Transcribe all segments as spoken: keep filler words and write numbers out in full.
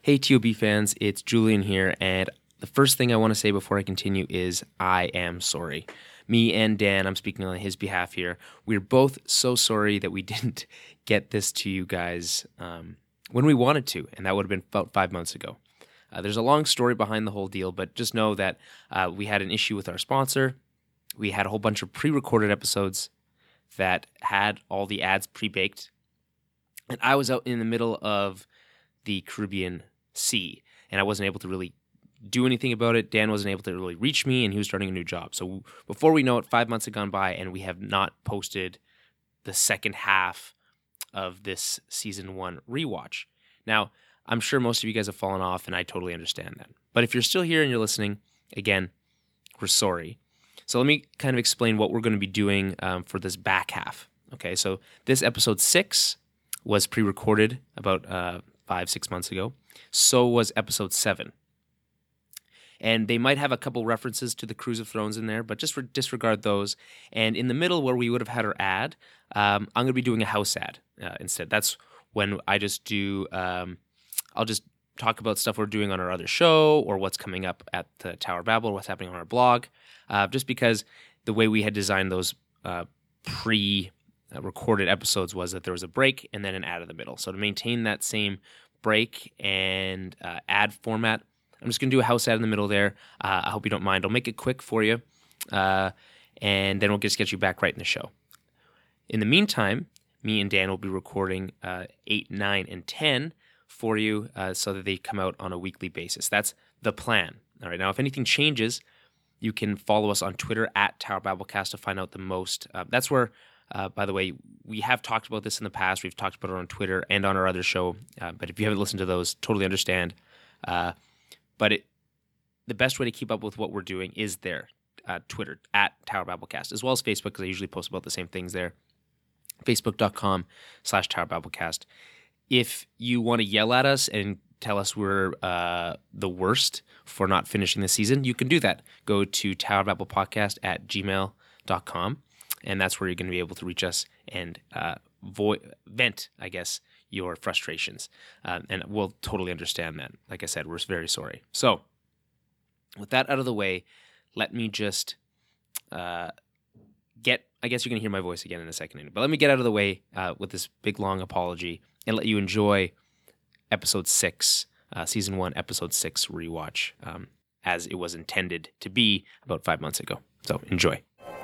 Hey T O B fans, it's Julian here, and the first thing I want to say before I continue is I am sorry. Me and Dan, I'm speaking on his behalf here, we're both so sorry that we didn't get this to you guys um, when we wanted to, and that would have been about five months ago. Uh, there's a long story behind the whole deal, but just know that uh, we had an issue with our sponsor. We had a whole bunch of pre-recorded episodes that had all the ads pre-baked, and I was out in the middle of the Caribbean Sea, and I wasn't able to really do anything about it. Dan wasn't able to really reach me, and he was starting a new job. So before we know it, five months have gone by, and we have not posted the second half of this season one rewatch. Now, I'm sure most of you guys have fallen off, and I totally understand that. But if you're still here and you're listening, again, we're sorry. So let me kind of explain what we're going to be doing um, for this back half. Okay, so this episode six was pre-recorded about uh, five, six months ago. So was episode seven. And they might have a couple references to the Cruise of Thrones in there, but just for, disregard those. And in the middle where we would have had our ad, um, I'm going to be doing a house ad uh, instead. That's when I just do, um, I'll just talk about stuff we're doing on our other show or what's coming up at the Tower of Babel, what's happening on our blog, uh, just because the way we had designed those uh, pre-recorded episodes was that there was a break and then an ad in the middle. So to maintain that same break and uh, ad format, I'm just going to do a house ad in the middle there. Uh, I hope you don't mind. I'll make it quick for you, uh, and then we'll just get you back right in the show. In the meantime, me and Dan will be recording uh, eight, nine, and ten for you uh, so that they come out on a weekly basis. That's the plan. All right. Now, if anything changes, you can follow us on Twitter at Tower Babelcast to find out the most. Uh, that's where, uh, by the way, we have talked about this in the past. We've talked about it on Twitter and on our other show. Uh, but if you haven't listened to those, totally understand. Uh, but it, the best way to keep up with what we're doing is there, uh, Twitter at Tower Babelcast, as well as Facebook, because I usually post about the same things there. Facebook.com slash Tower Babelcast. If you want to yell at us and tell us we're uh, the worst for not finishing the season, you can do that. Go to towerbabelpodcast at gmail dot com, and that's where you're going to be able to reach us and uh, vo- vent, I guess, your frustrations. Uh, and we'll totally understand that. Like I said, we're very sorry. So with that out of the way, let me just uh, get, I guess you're going to hear my voice again in a second, but let me get out of the way uh, with this big, long apology and let you enjoy episode six, uh, season one, episode six rewatch, um, as it was intended to be about five months ago. So enjoy.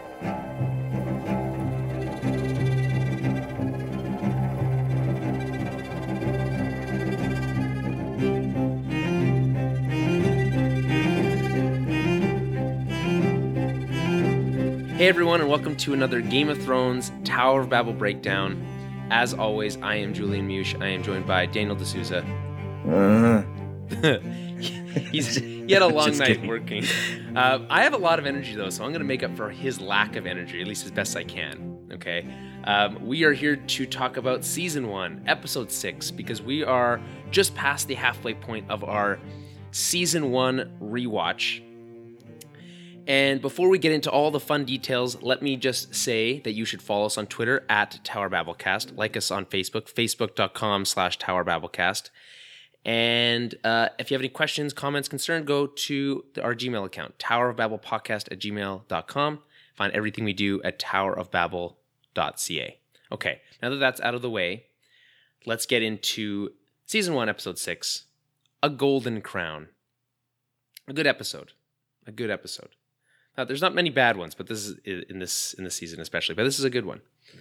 Hey everyone, and welcome to another Game of Thrones Tower of Babel breakdown. As always, I am Julian Mush. I am joined by Daniel D'Souza. Uh, He's he had a long Just night kidding. working. Uh, I have a lot of energy though, so I'm going to make up for his lack of energy, at least as best I can. Okay, um, we are here to talk about season one, episode six, because we are just past the halfway point of our season one rewatch. And before we get into all the fun details, let me just say that you should follow us on Twitter at Tower Babelcast, like us on Facebook, facebook.com slash Tower Babelcast. And uh, if you have any questions, comments, concerns, go to our Gmail account, towerofbabelpodcast at gmail dot com. Find everything we do at towerofbabel dot c a. Okay, now that that's out of the way, let's get into season one, episode six, A Golden Crown. A good episode. A good episode. Uh, there's not many bad ones, but this is in this in this season especially. But this is a good one.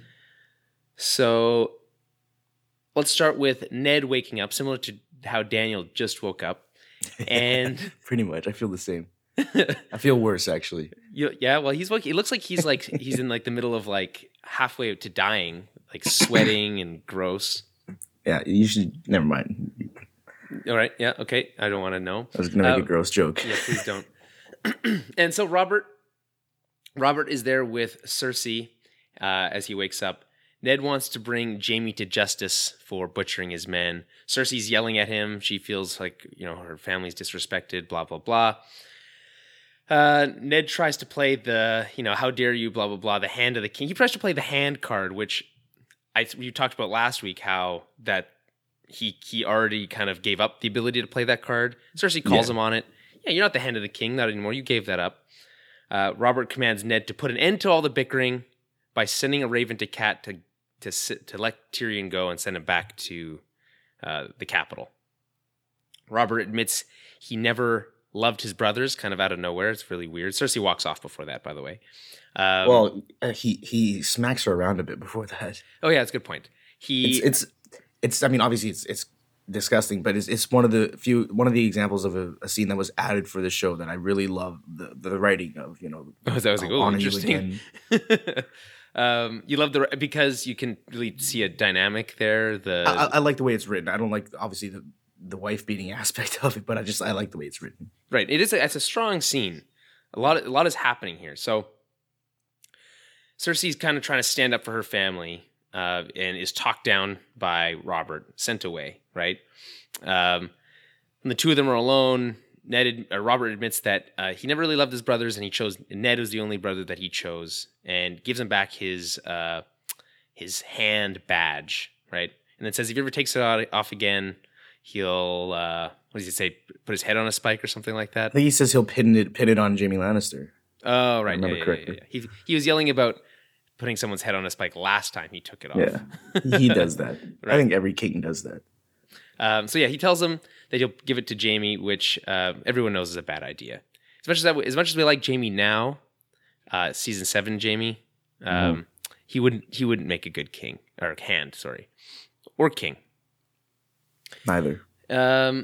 So let's start with Ned waking up, similar to how Daniel just woke up, and pretty much. I feel the same. I feel worse, actually. you, yeah. Well, he's woke- it looks like he's like he's in like the middle of like halfway to dying, like sweating and gross. Yeah, you should. Never mind. All right. Yeah. Okay. I don't want to know. I was gonna make Uh, a gross joke. Yeah. Please don't. And so Robert, Robert is there with Cersei uh, as he wakes up. Ned wants to bring Jaime to justice for butchering his men. Cersei's yelling at him. She feels like, you know, her family's disrespected, blah, blah, blah. Uh, Ned tries to play the, you know, how dare you, blah, blah, blah, the hand of the king. He tries to play the hand card, which I you talked about last week, how that he he already kind of gave up the ability to play that card. Cersei calls Yeah. him on it. Yeah, you're not the hand of the king, not anymore. You gave that up. Uh, Robert commands Ned to put an end to all the bickering by sending a raven to Cat to to sit, to let Tyrion go and send him back to uh, the capital. Robert admits he never loved his brothers, kind of out of nowhere. It's really weird. Cersei walks off before that, by the way. Um, well, uh, he he smacks her around a bit before that. oh yeah, that's a good point. He It's it's it's. I mean, obviously, it's it's disgusting, but it's it's one of the few one of the examples of a, a scene that was added for the show that I really love the the writing of. You know, Oh, that was like, I'll oh, honor you interesting. again. um, you love the because you can really see a dynamic there. The I, I I like the way it's written. I don't like obviously the the wife beating aspect of it, but I just I like the way it's written. right, it is a, it's a strong scene. A lot of, a lot is happening here. So Cersei's kind of trying to stand up for her family uh, and is talked down by Robert, sent away. Right, um, when the two of them are alone. Ned, ad- uh, Robert admits that uh, he never really loved his brothers, and he chose Ned was the only brother that he chose, and gives him back his uh, his hand badge, right? And then says if he ever takes it out, off again, he'll uh, what does he say? Put his head on a spike or something like that. I think he says he'll pin it pin it on Jamie Lannister. Oh, right, remember yeah, yeah, yeah, correctly. yeah. He he was yelling about putting someone's head on a spike last time he took it off. Yeah, he does that. Right. I think every king does that. Um, so yeah, he tells him that he'll give it to Jamie, which uh, everyone knows is a bad idea. As much as that, as much as we like Jamie now, uh, season seven Jamie, um, Mm-hmm. he wouldn't he wouldn't make a good king or hand, sorry, or king. Neither. Um,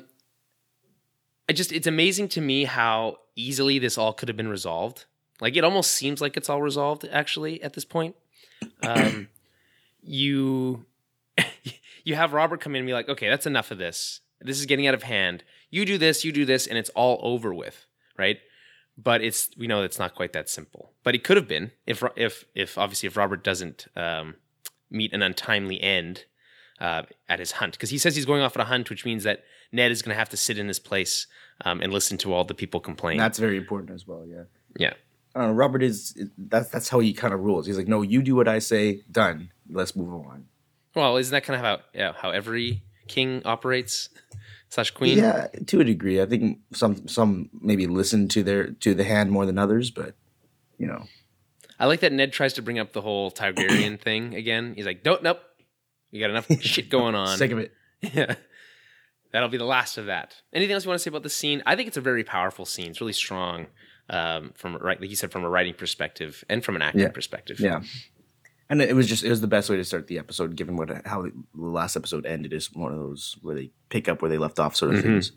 I just it's amazing to me how easily this all could have been resolved. Like it almost seems like it's all resolved actually at this point. Um, you. You have Robert come in and be like, okay, that's enough of this. This is getting out of hand. You do this, you do this, and it's all over with, right? But it's we know it's not quite that simple. But it could have been if if if obviously if Robert doesn't um, meet an untimely end uh, at his hunt, because he says he's going off on a hunt, which means that Ned is going to have to sit in his place um, and listen to all the people complain. That's very important as well. Yeah. yeah. Uh, Robert is that's that's how he kind of rules. He's like, no, you do what I say. Done. Let's move on. Well, isn't that kind of how yeah, how every king operates slash queen? Yeah, to a degree. I think some some maybe listen to their to the hand more than others, but you know. I like that Ned tries to bring up the whole Targaryen thing again. He's like, "Don't, nope, you got enough shit going on." Sick of it. Yeah, that'll be the last of that. Anything else you want to say about this scene? I think it's a very powerful scene. It's really strong, um, from right, like you said, from a writing perspective and from an acting Yeah. perspective. Yeah. And it was just it was the best way to start the episode, given what how the last episode ended. Is one of those where they pick up where they left off, sort of things.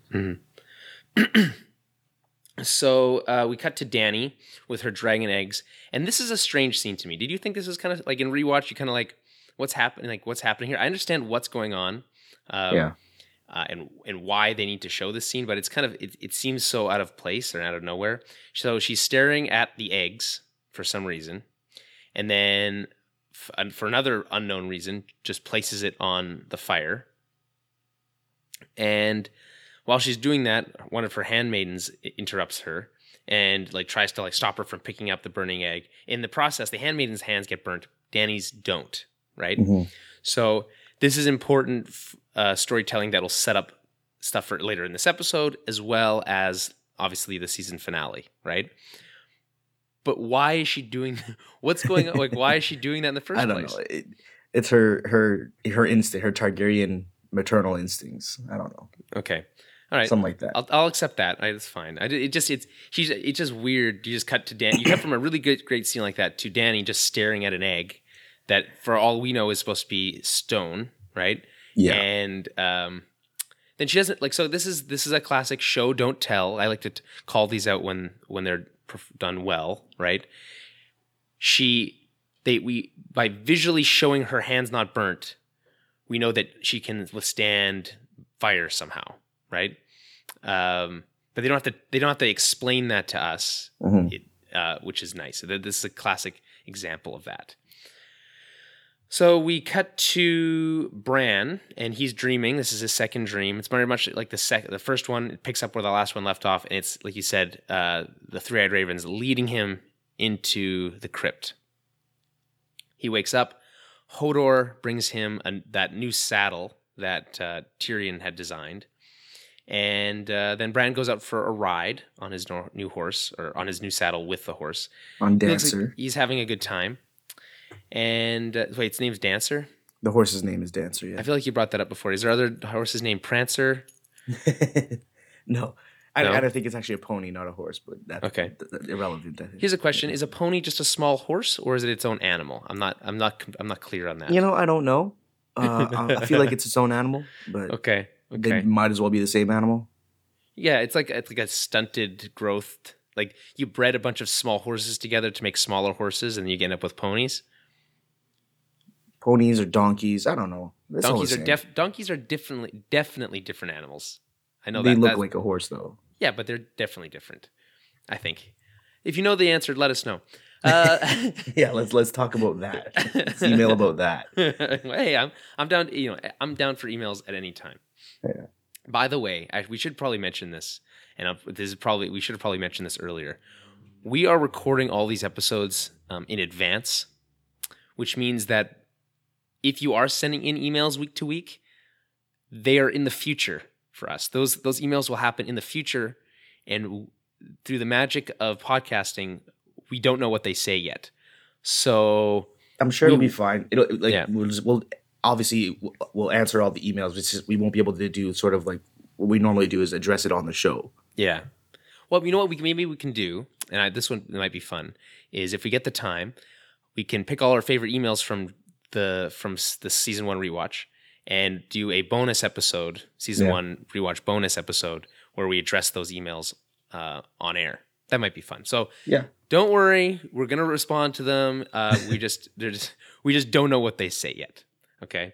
So uh, we cut to Dany with her dragon eggs, and this is a strange scene to me. Did you think this was kind of like in rewatch? You kind of like what's happening? Like what's happening here? I understand what's going on, um, Yeah. uh, and and why they need to show this scene, but it's kind of it, it seems so out of place or out of nowhere. So she's staring at the eggs for some reason, and then f- and for another unknown reason, just places it on the fire, and while she's doing that, one of her handmaidens interrupts her and like tries to like stop her from picking up the burning egg. In the process, the handmaiden's hands get burnt. Dany's don't, right? Mm-hmm. So this is important uh, storytelling that will set up stuff for later in this episode, as well as obviously the season finale, right? But why is she doing? What's going on? Like, why is she doing that in the first I don't place? know. It, it's her her her instinct, her Targaryen maternal instincts. I don't know, Okay, all right. something like that. I'll, I'll accept that. I, that's fine. I, it just it's she's it's just weird. You just cut to Dan. You cut from a really good great scene like that to Dany just staring at an egg that, for all we know, is supposed to be stone, right? Yeah. And um, then she doesn't like. So this is this is a classic show don't tell. I like to t- call these out when when they're perf- done well, right? She they we by visually showing her hands not burnt, we know that she can withstand fire somehow, right? Um, but they don't have to. They don't have to explain that to us, Mhm. it, uh, which is nice. So th- this is a classic example of that. So we cut to Bran, and he's dreaming. This is his second dream. It's very much like the sec- the first one. It picks up where the last one left off, and it's like you said, uh, the three-eyed ravens leading him into the crypt. He wakes up. Hodor brings him a, that new saddle that uh, Tyrion had designed. And uh, then Bran goes out for a ride on his no- new horse, or on his new saddle with the horse. On He looks Dancer. like he's having a good time. And uh, wait, its name's Dancer? The horse's name is Dancer, I yeah. feel like you brought that up before. Is there other horses named Prancer? no. I, No? I don't think it's actually a pony, not a horse, but that's Okay. th- th- irrelevant, I think. Here's a question: is a pony just a small horse, or is it its own animal? I'm not. I'm not. I'm not clear on that. You know, I don't know. Uh, I I feel like it's its own animal, but Okay. they Okay. might as well be the same animal. Yeah, it's like it's like a stunted growth. Like you bred a bunch of small horses together to make smaller horses, and you end up with ponies. Ponies or donkeys, I don't know. It's all the donkeys are same. def- donkeys are definitely definitely different animals. I know They that. look that- like a horse, though. yeah, but they're definitely different. I think. If you know the answer, let us know. Uh, Yeah, let's let's talk about that. Let's email about that. hey, I'm I'm down. You know, I'm down for emails at any time. Yeah. By the way, I, we should probably mention this, and I'll, this is probably we should have probably mentioned this earlier. We are recording all these episodes um, in advance, which means that if you are sending in emails week to week, they are in the future for us. Those those emails will happen in the future, and through the magic of podcasting, we don't know what they say yet. So I'm sure it'll We- be fine. It'll like Yeah. we'll, just, we'll obviously we'll- we'll answer all the emails. It's just we won't be able to do sort of like what we normally do is address it on the show. yeah. Well, you know what? We can, maybe we can do, and I, this one might be fun. Is if we get the time, we can pick all our favorite emails from the from s- the season one rewatch and do a bonus episode, season Yeah. one rewatch bonus episode, where we address those emails uh, on air. That might be fun. So Yeah. don't worry, we're gonna respond to them. Uh, we just they're just we just don't know what they say yet. Okay.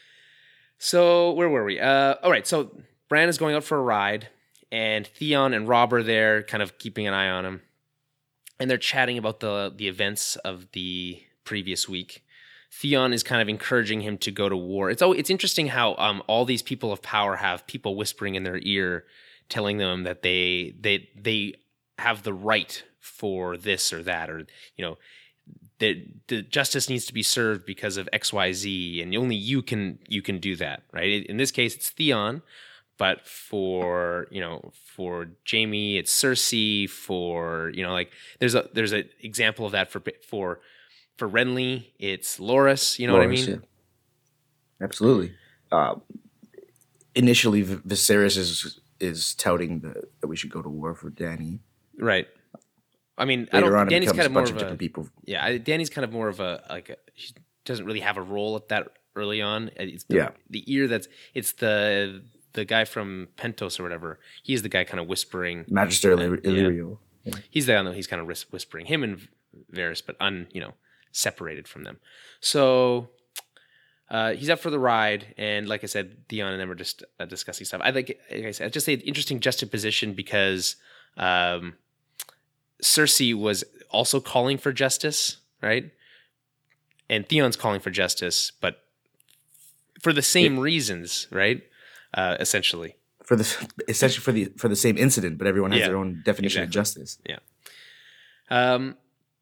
So where were we? Uh, all right. So Bran is going out for a ride, and Theon and Robb are there, kind of keeping an eye on him, and they're chatting about the the events of the previous week. Theon is kind of encouraging him to go to war. It's oh, it's interesting how um, all these people of power have people whispering in their ear, telling them that they they they have the right for this or that, or you know, that the justice needs to be served because of X Y Z, and only you can you can do that, right? In this case, it's Theon, but for you know for Jaime, it's Cersei. For you know, like there's a there's an example of that for for for Renly, it's Loras. You know what I Loras, mean? yeah. Absolutely. Uh, initially, V- Viserys is is touting the, that we should go to war for Dany. Right. I mean, I Later don't. on, it Danny's becomes kind a of more bunch of of a different people. yeah. I- Danny's kind of more of a like a, she doesn't really have a role at that early on. It's the, Yeah. the ear that's it's the the guy from Pentos or whatever. He's the guy kind of whispering. Magister Illyr- Yeah. Illyrio. Yeah. He's the one he's kind of whis- whispering him and Varys, but un you know separated from them. So uh, he's up for the ride, and like I said, Theon and them are just uh, discussing stuff. I like, like I said, I just say interesting juxtaposition because um, Cersei was also calling for justice, right? And Theon's calling for justice, but for the same reasons, right? Uh, essentially. For the essentially for the for the same incident, but everyone has Yeah, their own definition exactly. of justice. Um,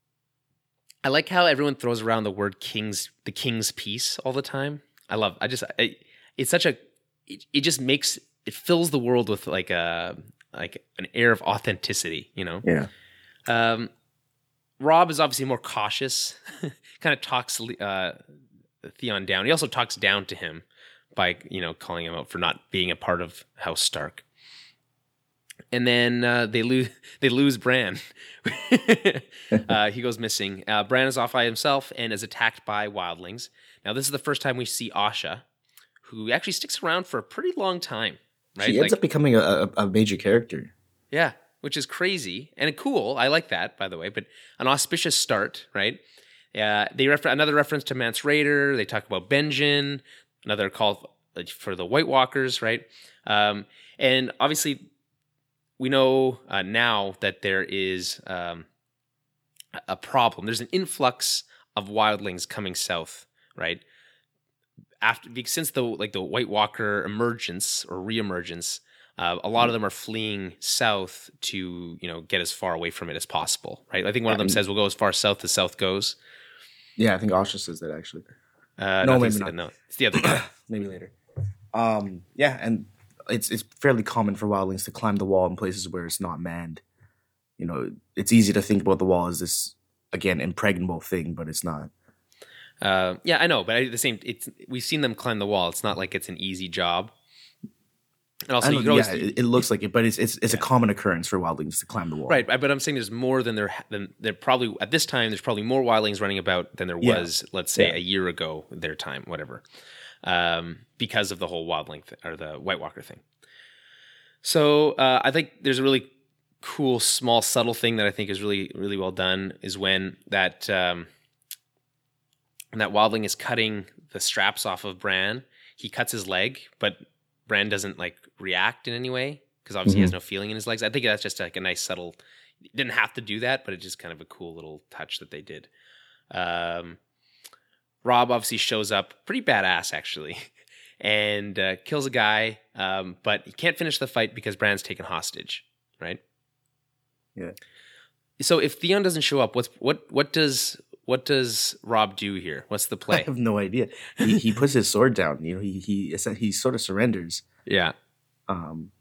I like how everyone throws around the word "king's," the king's peace all the time. I love. I just. I, it's such a. It, it just makes it fills the world with like a like an air of authenticity. You know. Yeah. Um, Robb is obviously more cautious. Kind of talks uh, Theon down. He also talks down to him by you know calling him out for not being a part of House Stark. And then uh, they lose. They lose Bran. uh, he goes missing. Uh, Bran is off by himself and is attacked by wildlings. Now, this is the first time we see Asha, who actually sticks around for a pretty long time. Right? She ends Like- up becoming a, a, a major character. yeah, which is crazy and cool. I like that, by the way. But an auspicious start, right? Uh, they refer another reference to Mance Raider. They talk about Benjen, another call for the White Walkers, right? Um, and obviously, we know uh, now that there is um, a problem. There's an influx of wildlings coming south, right? After since the like the White Walker emergence or reemergence, uh, a lot of them are fleeing south to you know get as far away from it as possible, right? I think one of them And- says we'll go as far south as south goes. Yeah, I think Asha says that actually. Uh, No, I think maybe it's the- not. No, it's the other guy. Maybe later. Um, yeah, and it's it's fairly common for wildlings to climb the wall in places where it's not manned. You know, it's easy to think about the wall as this again impregnable thing, but it's not. Uh, yeah, I know, but at the same, it's we've seen them climb the wall. It's not like it's an easy job. And also, I you know, could always, yeah, it, it looks like it, but it's it's it's Yeah. a common occurrence for wildlings to climb the wall. right. But I'm saying there's more than there than there probably at this time. There's probably more wildlings running about than there Yeah. was, let's say, Yeah. a year ago. Their time, whatever, um, because of the whole wildling th- or the White Walker thing. So uh, I think there's a really cool, small, subtle thing that I think is really, really well done. Is when that um, when that wildling is cutting the straps off of Bran. He cuts his leg, but Bran doesn't like react in any way because obviously he has no feeling in his legs. I think that's just like a nice subtle. Didn't have to do that, but it's just kind of a cool little touch that they did. Um, Rob obviously shows up, pretty badass actually, and uh, kills a guy, um, but he can't finish the fight because Bran's taken hostage, right? Yeah. So if Theon doesn't show up, what's what what does what does Rob do here? What's the I play? have no idea. He he puts his sword down. You know, he he he sort of surrenders. Yeah, Um,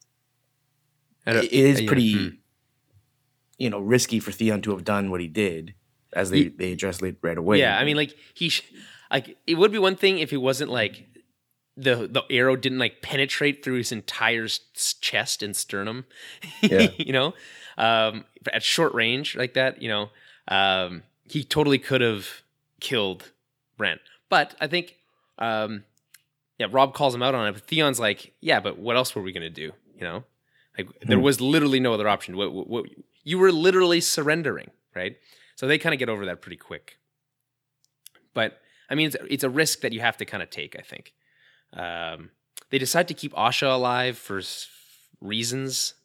I don't- it is yeah, pretty, hmm. you know, risky for Theon to have done what he did, as they Ye- they address it right away. Yeah, I mean, like he, sh- like it would be one thing if it wasn't like the the arrow didn't like penetrate through his entire s- chest and sternum. Yeah. you know, um, at short range like that, you know, um, he totally could have killed Bran. But I think, um, yeah, Rob calls him out on it. But Theon's like, yeah, but what else were we gonna do? You know, like there was literally no other option. What, what, what you were literally surrendering, right? So they kind of get over that pretty quick. But I mean, it's, it's a risk that you have to kind of take, I think. Um, they decide to keep Asha alive for s- reasons.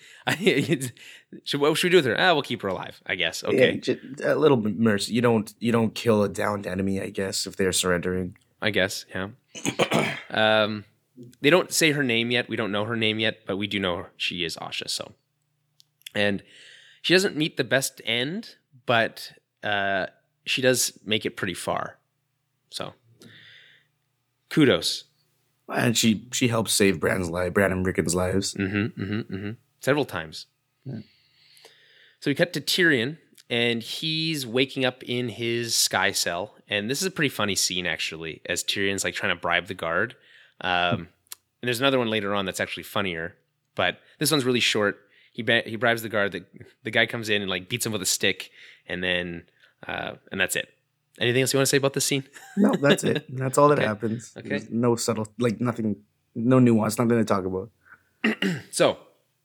should, what should we do with her? Ah, we'll keep her alive, I guess. Okay, Yeah, ju- a little bit mercy. You don't you don't kill a downed enemy, I guess, if they're surrendering. I guess, yeah. um, they don't say her name yet. We don't know her name yet, but we do know she is Asha. So, and she doesn't meet the best end, but uh, she does make it pretty far. So, kudos. And she she helps save Bran's life, Bran and Rickon's lives. Mm-hmm, mm-hmm, mm-hmm. Several times. So we cut to Tyrion, and he's waking up in his sky cell. And this is a pretty funny scene, actually, as Tyrion's like trying to bribe the guard. Um, and there's another one later on that's actually funnier, but this one's really short. He ba- he bribes the guard. The, the guy comes in and like beats him with a stick, and then uh, and that's it. Anything else you want to say about this scene? No, that's it. That's all that Okay. happens. Okay. There's no subtle, like nothing, no nuance, nothing to talk about. So,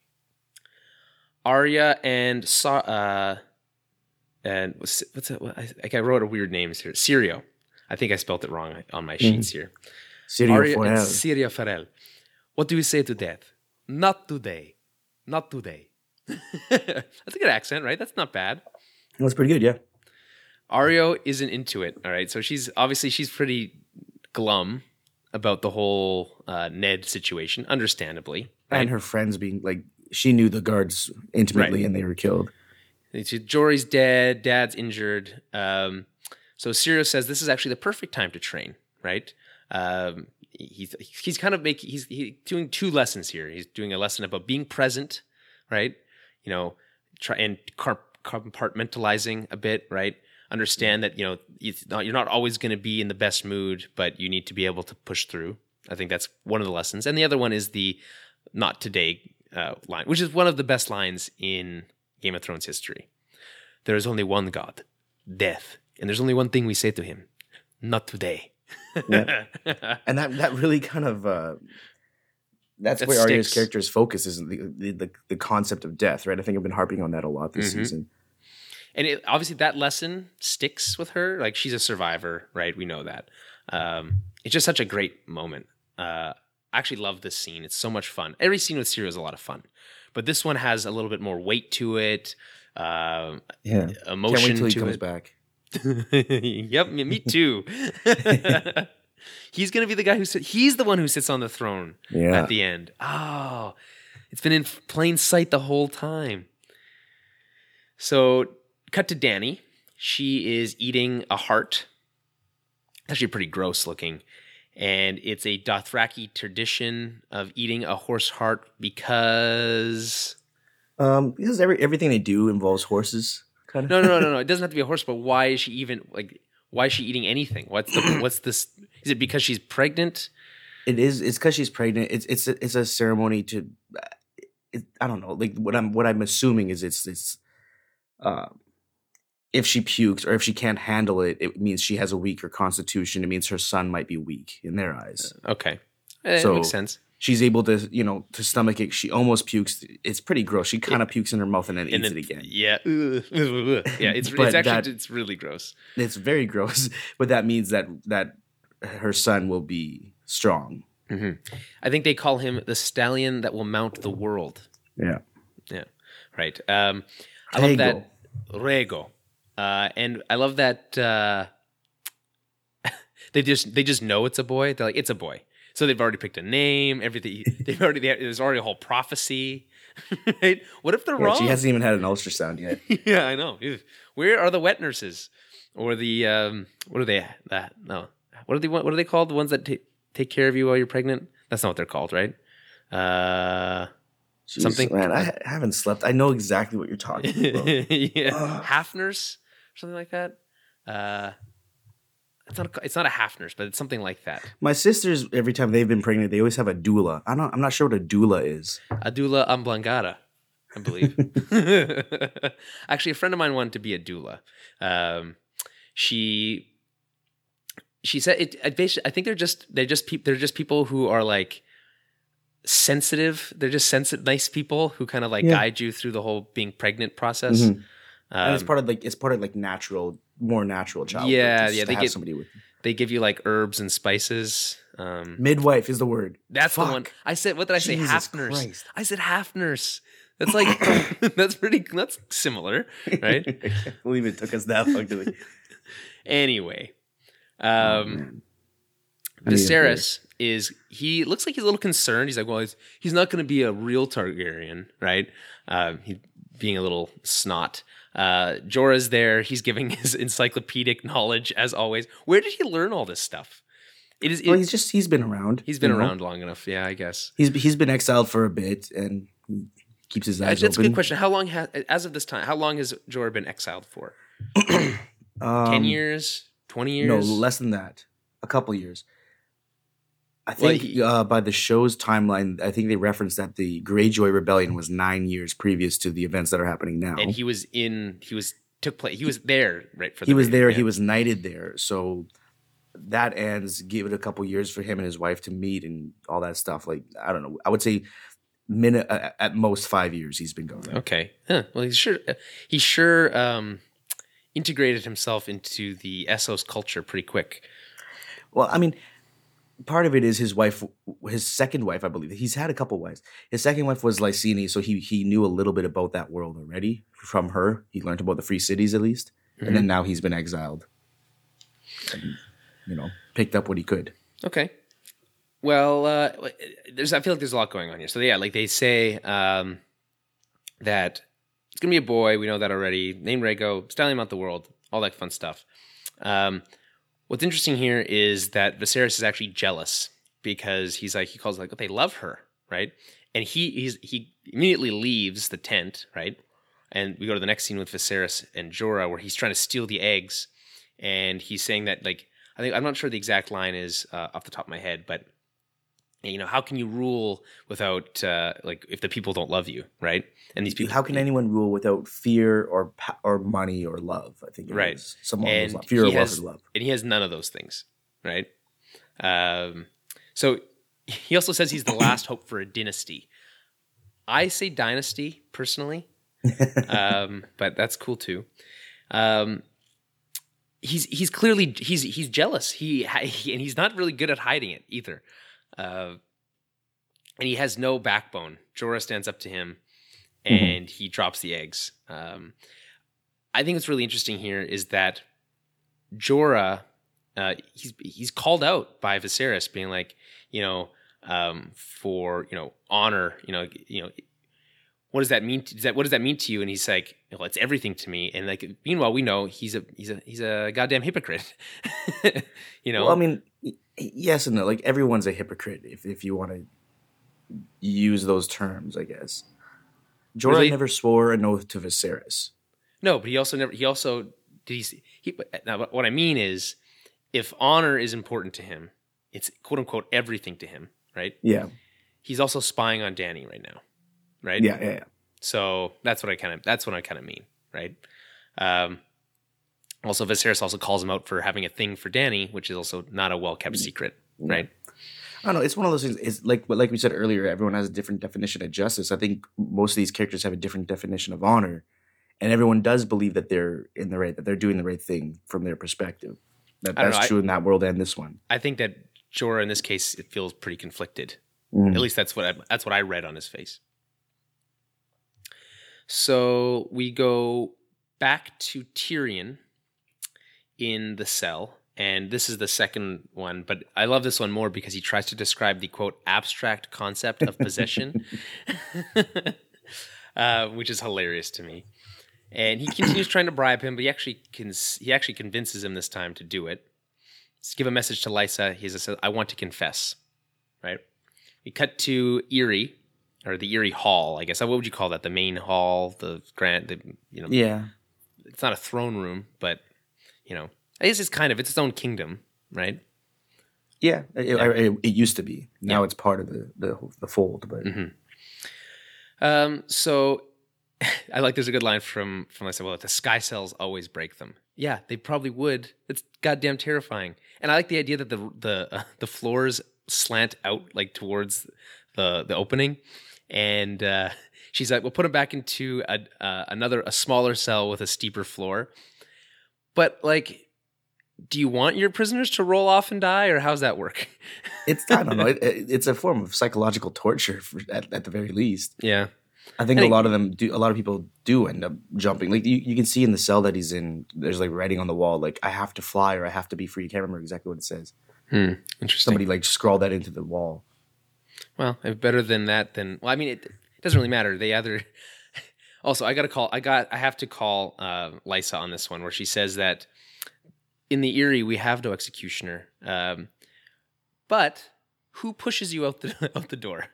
Arya and Sa- uh, and what's what's it? What, I, like I wrote a weird names here. Sirio. I think I spelled it wrong on my sheets here. Sirio Arya and Foel. Syria Farrell. What do we say to death? Not today. Not today. That's a good accent, right? That's not bad. That's pretty good, yeah. Arya isn't into it. All right, so she's obviously she's pretty glum about the whole uh, Ned situation, understandably. Right? And her friends being like, she knew the guards intimately Right. and they were killed. She- Jory's dead, Dad's injured. Um, so Syrio says this is actually the perfect time to train, right? Um, he's he's kind of making he's he, doing two lessons here. He's doing a lesson about being present, right? You know, try and car- compartmentalizing a bit, right? Understand that you know it's not, you're not always going to be in the best mood, but you need to be able to push through. I think that's one of the lessons, and the other one is the "not today" uh, line, which is one of the best lines in Game of Thrones history. There is only one God, death, and there's only one thing we say to him: "Not today." Yeah. And that that really kind of uh, that's That where Arya's sticks. character's focus is the, the the the concept of death, right? I think I've been harping on that a lot this Mhm. season. And it, obviously that lesson sticks with her. Like she's a survivor, right? We know that. Um, it's just such a great moment. Uh, I actually love this scene. It's so much fun. Every scene with Syrio is a lot of fun, but this one has a little bit more weight to it, uh, Yeah. emotion Can't wait till he to comes it. back. Yep, me, me too. He's gonna be the guy who sit, he's the one who sits on the throne Yeah. at the end. Oh, it's been in plain sight the whole time. So, cut to Dany. She is eating a heart. Actually, pretty gross looking. and it's a Dothraki tradition of eating a horse heart because Um, because every everything they do involves horses, kind of. no, no, no, no, no. It doesn't have to be a horse, but why is she even like? Why is she eating anything? What's the what's this? Is it because she's pregnant? It is. It's because she's pregnant. It's it's a, it's a ceremony to. It, I don't know. Like what I'm what I'm assuming is it's it's. Uh, if she pukes or if she can't handle it, it means she has a weaker constitution. It means her son might be weak in their eyes. Okay, it So- makes sense. She's able to, you know, to stomach it. She almost pukes. It's pretty gross. She kind of pukes in her mouth and then And eats then- it again. Yeah, yeah. It's But it's actually that- it's really gross. It's very gross, but that means that that her son will be strong. I think they call him the stallion that will mount the world. Yeah. Yeah, right. Um, I love Rhaego. that Rhaego, uh, and I love that uh, they just they just know it's a boy. They're like, it's a boy, so they've already picked a name. Everything they've already they, there's already a whole prophecy. Right? What if they're Yeah, wrong? she hasn't even had an ultrasound yet. Yeah, I know. Ew. Where are the wet nurses or the um, what are they? That no, what are they? What are they called? The ones that ta- take care of you while you're pregnant? That's not what they're called, right? Uh, Jeez, Something- man, I ha- haven't slept. I know exactly what you're talking about. yeah, Ugh. half nurse, something like that. Uh, it's not. A, it's not a half nurse, but it's something like that. My sisters, every time they've been pregnant, they always have a doula. I don't. I'm not sure what a doula is. Adula Amblangara, I believe. Actually, a friend of mine wanted to be a doula. Um, she she said it. I basi- I think they're just they're just peop they're just people who are like sensitive. They're just sensitive, nice people who kind of like Yeah. guide you through the whole being pregnant process. Mhm. and it's Um, part of like it's part of like natural, more natural childbirth. Yeah, just yeah, to they have get- somebody with they give you like herbs and spices. Um, midwife is the word. That's Fuck. the one. I said, what did I say? Jesus Half nurse. Christ. I said half nurse. That's like, that's pretty, that's similar, right? I can't believe it took us that long to. Like, Anyway, oh, um, man. I need a Viserys is, he looks like he's a little concerned. He's like, well, he's, he's not going to be a real Targaryen, right? Um, he being a little snot. Uh, Jorah's there. He's giving his encyclopedic knowledge as always. Where did he learn all this stuff? It is, Well, it- he's just he's been around. he's been you know? around long enough. Yeah, I guess. He's he's been exiled for a bit and he keeps his eyes That's a open. good question. How long has, as of this time, how long has Jorah been exiled for? Um, Ten years? Twenty years? No, less than that. A couple years. I Well, think he- uh, by the show's timeline, I think they referenced that the Greyjoy Rebellion was nine years previous to the events that are happening now. And he was in. He was took place. He was there, right? For he the was there. yeah. He was knighted there. So that ends. Give it a couple years for him and his wife to meet and all that stuff. Like I don't know. I would say minute uh, at most five years he's been gone. Okay. Huh. Well, he's sure. He sure um, integrated himself into the Essos culture pretty quick. Well, I mean, part of it is his wife, his second wife, I believe. He's had a couple wives. His second wife was Lysini, so he he knew a little bit about that world already from her. He learned about the free cities at least, and then now he's been exiled. And, you know, picked up what he could. Okay. Well, uh, there's. I feel like there's a lot going on here. So yeah, like they say um, that it's gonna be a boy. We know that already. Named Rhaego, stallion out the world, all that fun stuff. Um, what's interesting here is that Viserys is actually jealous because he's like he calls it like, oh, they love her, right? And he he's, he immediately leaves the tent, right? And we go to the next scene with Viserys and Jorah, where he's trying to steal the eggs, and he's saying that like I think I'm not sure the exact line is uh, off the top of my head, but you know, how can you rule without uh, like if the people don't love you, right? And these people, How can anyone rule without fear or pa- or money or love? I think it Right. is. Someone and love. Fear he or love has, is love. and he has none of those things, right? Um, so he also says he's the last hope for a dynasty. I say dynasty personally, um, but that's cool too. Um, he's he's clearly he's he's jealous. He, he and he's not really good at hiding it either. Uh, and he has no backbone. Jorah stands up to him, and he drops the eggs. Um, I think what's really interesting here is that Jorah, uh, he's he's called out by Viserys, being like, you know, um, for you know honor, you know, you know, what does that mean? To, does that what does that mean to you? And he's like, well, it's everything to me. And like, meanwhile, we know he's a he's a he's a goddamn hypocrite. You know, Well, I mean, Yes and no. Like everyone's a hypocrite if if you want to use those terms, I guess. Jorah Really? never swore an oath to Viserys. No, but he also never. He also did. He, he now what I mean is, if honor is important to him, it's quote unquote everything to him, right? Yeah. He's also spying on Dany right now, right? Yeah, yeah, yeah. So that's what I kind of that's what I kind of mean, right? Um, also, Viserys also calls him out for having a thing for Dany, which is also not a well kept secret, right? I don't know. It's one of those things. It's like like we said earlier. Everyone has a different definition of justice. I think most of these characters have a different definition of honor, and everyone does believe that they're in the right, that they're doing the right thing from their perspective. That I don't that's know, true in that world and this one. I think that Jorah in this case it feels pretty conflicted. Mm. At least that's what I, that's what I read on his face. So we go back to Tyrion in the cell, and this is the second one, but I love this one more because he tries to describe the quote abstract concept of possession, uh, which is hilarious to me. And he continues trying to bribe him, but he actually can, he actually convinces him this time to do it. Let's give a message to Lysa. He says, "I want to confess." Right? We cut to Eyrie, or the Eyrie Hall, I guess. What would you call that? The main hall, the grand, the, you know. Yeah. It's not a throne room, but, you know, I guess it's kind of, it's its own kingdom, right? Yeah. It, Yeah. it, it used to be. Now Yeah. it's part of the, the, the fold. But Mm-hmm. Um, so I like, there's a good line from, from I said, well, if the sky cells always break them. Yeah, they probably would. It's goddamn terrifying. And I like the idea that the, the, uh, the floors slant out like towards the the opening, and uh, she's like, "We'll put him back into a, uh, another a smaller cell with a steeper floor." But like, do you want your prisoners to roll off and die, or how's that work? it's I don't know. It, it, it's a form of psychological torture for, at at the very least. Yeah, I think And a it- lot of them do. A lot of people do end up jumping. Like you, you can see in the cell that he's in. There's like writing on the wall, like "I have to fly" or "I have to be free." I can't remember exactly what it says. hmm. Interesting. Somebody like scrawled that into the wall. Well, if better than that, then well, I mean, it, it doesn't really matter. They either. Also, I got to call. I got. I have to call uh, Lysa on this one, where she says that in the Eyrie we have no executioner, um, but who pushes you out the out the door?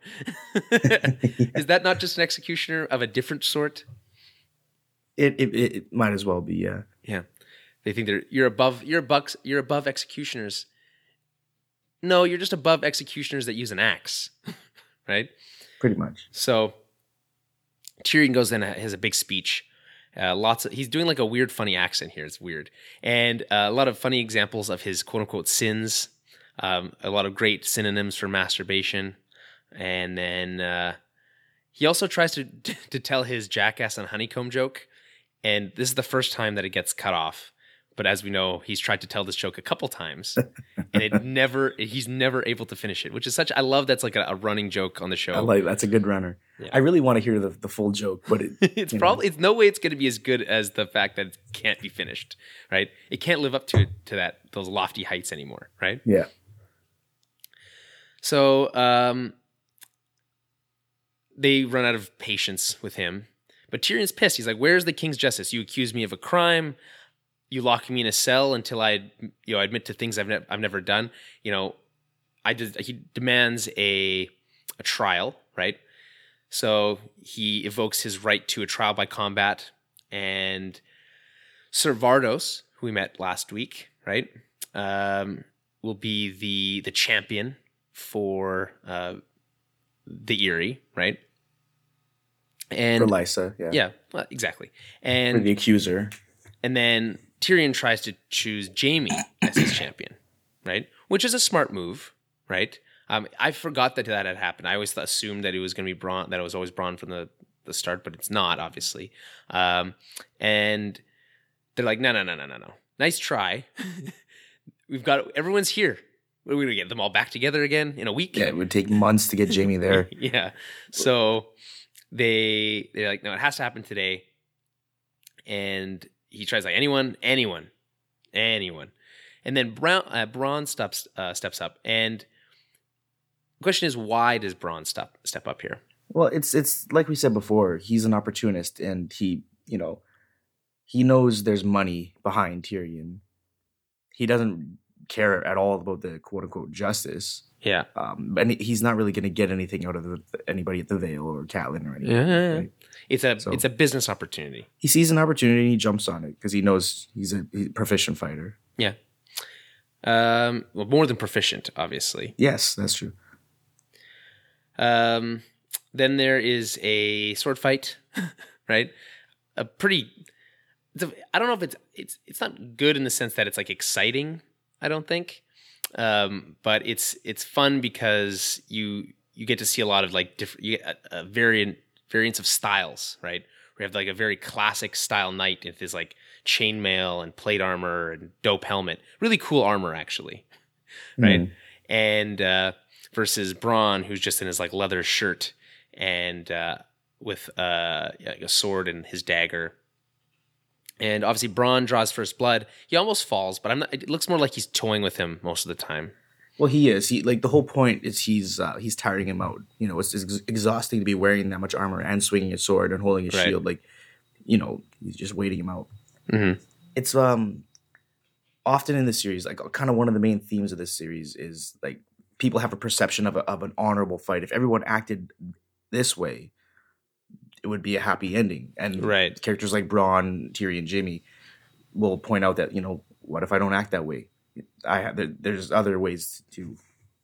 Is that not just an executioner of a different sort? It it, it, it might as well be. Yeah. Yeah, they think they're you're above you're bucks you're above executioners. No, you're just above executioners that use an axe, right? Pretty much. So Tyrion goes in and has a big speech. Uh, lots of he's doing like a weird, funny accent here. It's weird, and uh, a lot of funny examples of his quote unquote sins. Um, a lot of great synonyms for masturbation, and then uh, he also tries to to tell his jackass and honeycomb joke, and this is the first time that it gets cut off. But as we know, he's tried to tell this joke a couple times, and it never he's never able to finish it, which is such. I love that's like a, a running joke on the show. I like that's a good runner. Yeah. I really want to hear the, the full joke, but it, it's you know. probably it's no way it's going to be as good as the fact that it can't be finished, right? It can't live up to to that those lofty heights anymore, right? Yeah. So um, they run out of patience with him, but Tyrion's pissed. He's like, "Where's the king's justice? You accuse me of a crime. You lock me in a cell until I, you know, admit to things I've ne- I've never done. You know, I did." He demands a a trial, right? So he evokes his right to a trial by combat, and Ser Vardos, who we met last week, right, um, will be the the champion for uh, the Eyrie, right? And For Lysa, yeah. yeah, well, exactly. For And the accuser. and then Tyrion tries to choose Jaime as his champion, right? Which is a smart move, right? Um, I forgot that that had happened. I always assumed that it was going to be Bronn, that it was always Bronn from the, the start, but it's not, obviously. Um, and they're like, no, no, no, no, no, no. Nice try. We've got, everyone's here. What are we going to get them all back together again in a week? Yeah, it would take months to get Jaime there. Yeah. So they, they're like, no, it has to happen today. And he tries like, anyone, anyone, anyone. And then Brown, uh, Bronn steps, uh, steps up. And the question is, why does Bronn step step up here? Well, it's it's like we said before. He's an opportunist, and he, you know, he knows there's money behind Tyrion. He doesn't care at all about the quote unquote justice. Yeah. Um, and he's not really going to get anything out of the, anybody at the Vale or Catelyn or anything. Yeah. Right? It's a So- it's a business opportunity. He sees an opportunity and he jumps on it because he knows he's a, he's a proficient fighter. Yeah. Um, well, more than proficient, obviously. Yes, that's true. Um, then there is a sword fight, right? A pretty. It's a, I don't know if it's it's it's not good in the sense that it's like exciting. I don't think, um, but it's it's fun because you you get to see a lot of like different you get a, a variant variants of styles, right? We have like a very classic style knight with his like chainmail and plate armor and dope helmet, really cool armor actually, right? Mhm. And uh, versus Braun, who's just in his like leather shirt and uh, with uh, a sword and his dagger. And obviously, Braun draws first blood. He almost falls, but I'm not, it looks more like he's toying with him most of the time. Well, he is. He like the whole point is he's uh, he's tiring him out. You know, it's, it's exhausting to be wearing that much armor and swinging a sword and holding a Right. shield. Like, you know, he's just waiting him out. Mm-hmm. It's um often in the series, like kind of one of the main themes of this series is like people have a perception of a, of an honorable fight. If everyone acted this way, it would be a happy ending. And Right. characters like Braun, Tyrion, Jaime will point out that, you know, what if I don't act that way? I have there, there's other ways to.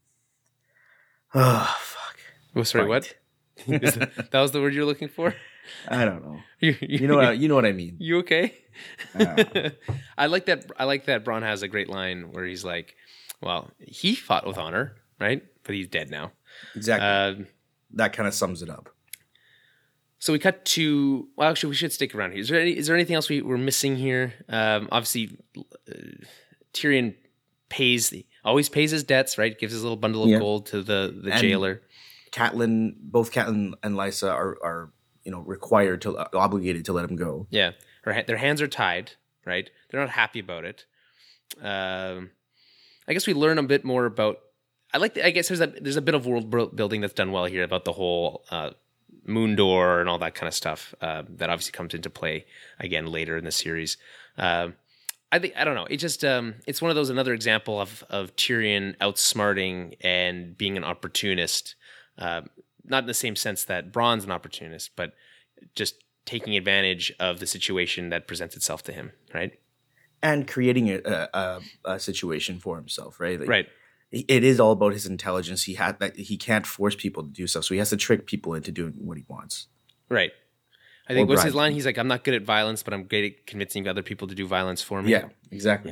Oh fuck! Oh, sorry, Fight. what? Is that, that was the word you're looking for? I don't know. You, You know what? I, you know what I mean. You okay? Uh. I like that. I like that. Braun has a great line where he's like, "Well, he fought with honor, right? But he's dead now." Exactly. Uh, that kind of sums it up. so we cut to. Well, actually, we should stick around here. Is there any, is there anything else we, we're missing here? Um, obviously, uh, Tyrion pays the always pays his debts, right? Gives his little bundle of Yeah. gold to the the And- jailer. Catelyn, both Catelyn and Lysa are are you know required to uh, obligated to let him go. Yeah, her ha- their hands are tied, right? They're not happy about it. Um, I guess we learn a bit more about. I like. The, I guess there's a there's a bit of world bro- building that's done well here about the whole uh, moon door and all that kind of stuff. Uh, that obviously comes into play again later in the series. Um, I think I don't know. It just um, it's one of those another example of of Tyrion outsmarting and being an opportunist. Uh, not in the same sense that Braun's an opportunist, but just taking advantage of the situation that presents itself to him, right? And creating a, a, a situation for himself, right? Like, Right. It is all about his intelligence. He had that he can't force people to do stuff, so he has to trick people into doing what he wants. Right. I think Or what's his bribe. line? He's like, I'm not good at violence, but I'm great at convincing other people to do violence for me. Yeah, exactly. Yeah.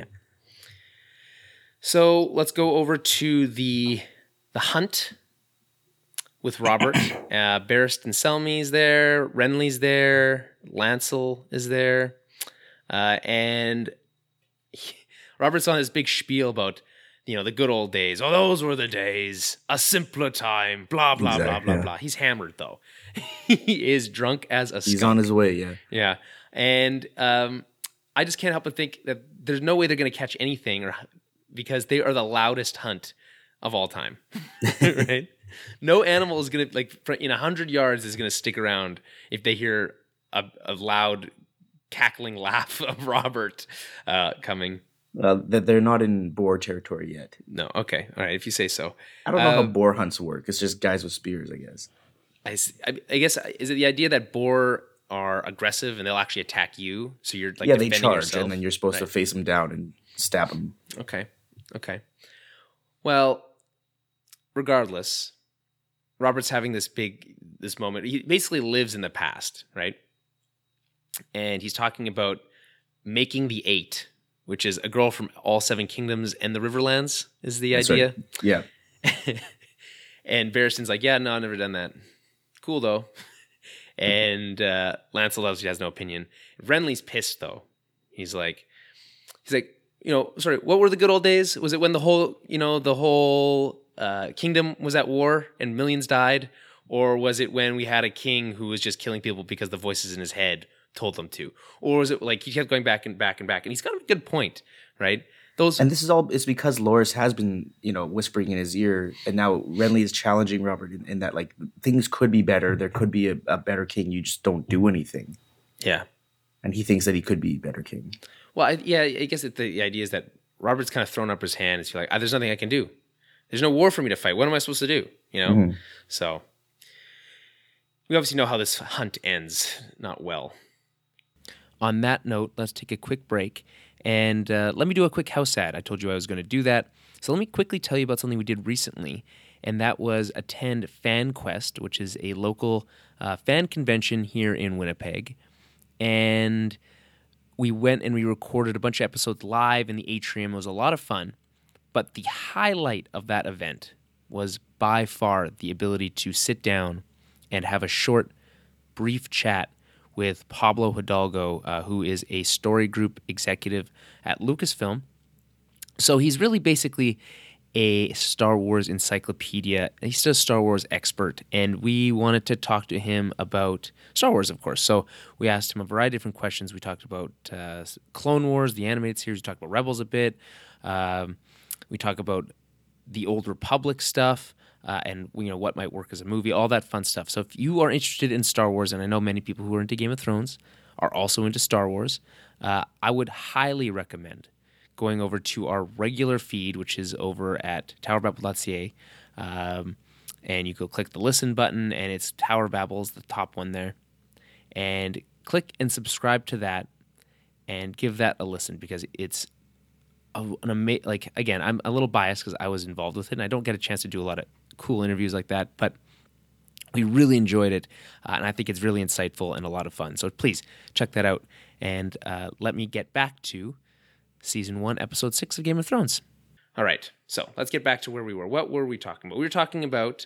So let's go over to the the hunt with Robert. uh, Barristan Selmy's there. Renly's there. Lancel is there. Uh, and he- Robert's on this big spiel about, you know, the good old days. Oh, those were the days. A simpler time. Blah, blah, Exactly, blah, blah, yeah. blah. He's hammered, though. He is drunk as a He's skunk. on his way. Yeah, Yeah. And um, I just can't help but think that there's no way they're going to catch anything or because they are the loudest hunt of all time. Right? No animal is going to, like, fr- in one hundred yards is going to stick around if they hear a, a loud cackling laugh of Robert uh, coming. uh, that they're not in boar territory yet. No. Okay. All right. If you say so. I don't know how Um, boar hunts work. It's just guys with spears, I guess. I, s- I- I guess, is it the idea that boar are aggressive and they'll actually attack you? So you're like yeah, they defending charge, yourself? and then you're supposed to Right. face them down and stab them. Okay. Okay. Well, regardless, Robert's having this big this moment. He basically lives in the past, right? And he's talking about making the eight, which is a girl from all seven kingdoms and the Riverlands is the That's idea. right. Yeah, And Barristan's like, yeah, no, I've never done that. Cool, though. And uh, Lancel obviously has no opinion. Renly's pissed, though. He's like, he's like, you know, sorry, what were the good old days? Was it when the whole, you know, the whole uh, kingdom was at war and millions died? Or was it when we had a king who was just killing people because the voices in his head told them to? Or was it like he kept going back and back and back? And he's got a good point, right? Those and this is all it's because Loras has been, you know, whispering in his ear, and now Renly is challenging Robert in, in that like things could be better. There could be a, a better king. You just don't do anything, yeah. and he thinks that he could be better king. Well, I, yeah, I guess it, the idea is that Robert's kind of thrown up his hand. He's like, ah, there's nothing I can do. There's no war for me to fight. What am I supposed to do? You know? Mm-hmm. So we obviously know how this hunt ends. Not well. On that note, let's take a quick break. And uh, let me do a quick house ad. I told you I was going to do that. So let me quickly tell you about something we did recently. And that was attend FanQuest, which is a local uh, fan convention here in Winnipeg. And we went and we recorded a bunch of episodes live in the atrium. It was a lot of fun. But the highlight of that event was by far the ability to sit down and have a short, brief chat with Pablo Hidalgo, uh, who is a story group executive at Lucasfilm. So he's really basically a Star Wars encyclopedia. He's a Star Wars expert, and we wanted to talk to him about Star Wars, of course. So we asked him a variety of different questions. We talked about uh, Clone Wars, the animated series. We talked about Rebels a bit. Um, we talked about the Old Republic stuff, uh, and you know what might work as a movie, all that fun stuff. So if you are interested in Star Wars, and I know many people who are into Game of Thrones are also into Star Wars, uh, I would highly recommend going over to our regular feed, which is over at tower babble dot c a, um, and you go click the listen button, and it's Tower Babbles, the top one there, and click and subscribe to that, and give that a listen, because it's a, an amazing. Like again, I'm a little biased because I was involved with it, and I don't get a chance to do a lot of cool interviews like that, but we really enjoyed it, uh, and I think it's really insightful and a lot of fun. So please check that out, and uh, let me get back to Season one, Episode six of Game of Thrones. All right, so let's get back to where we were. What were we talking about? We were talking about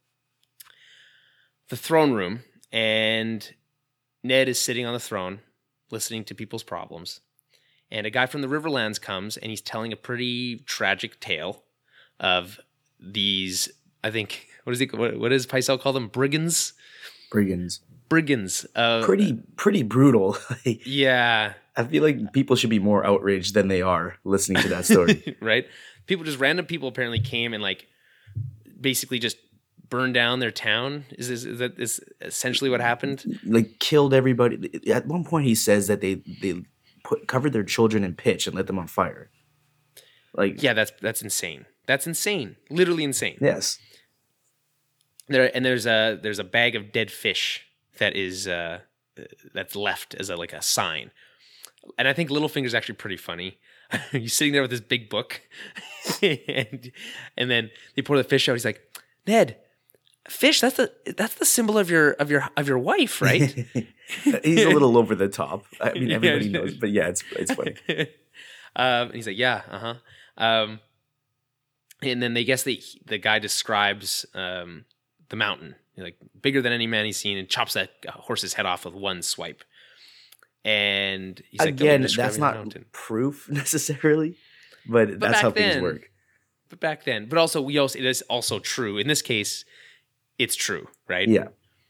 the throne room, and Ned is sitting on the throne, listening to people's problems, and a guy from the Riverlands comes, and he's telling a pretty tragic tale of these, I think, what is he, what, what does Pycelle call them? Brigands? Brigands. Brigands. Uh, pretty, pretty brutal. Yeah. I feel like people should be more outraged than they are listening to that story. Right? People, just random people apparently came and like basically just burned down their town. Is, this, is that is essentially what happened? Like killed everybody. At one point he says that they, they put covered their children in pitch and lit them on fire. Like yeah, that's that's insane. That's insane. Literally insane. Yes. There and there's a there's a bag of dead fish that is uh, that's left as a like a sign. And I think Littlefinger's actually pretty funny. He's sitting there with this big book, and and then they pour the fish out. He's like, Ned, fish. That's the that's the symbol of your of your of your wife, right? He's a little over the top. I mean, everybody yeah. knows, but yeah, it's it's funny. um, and he's like, yeah, uh huh. Um, and then they guess the the guy describes um, the mountain, like bigger than any man he's seen, and chops that horse's head off with one swipe. And he's like, again, that's not proof necessarily, but, but that's how then, things work. But back then, but also we also it is also true in this case. It's true, right? Yeah.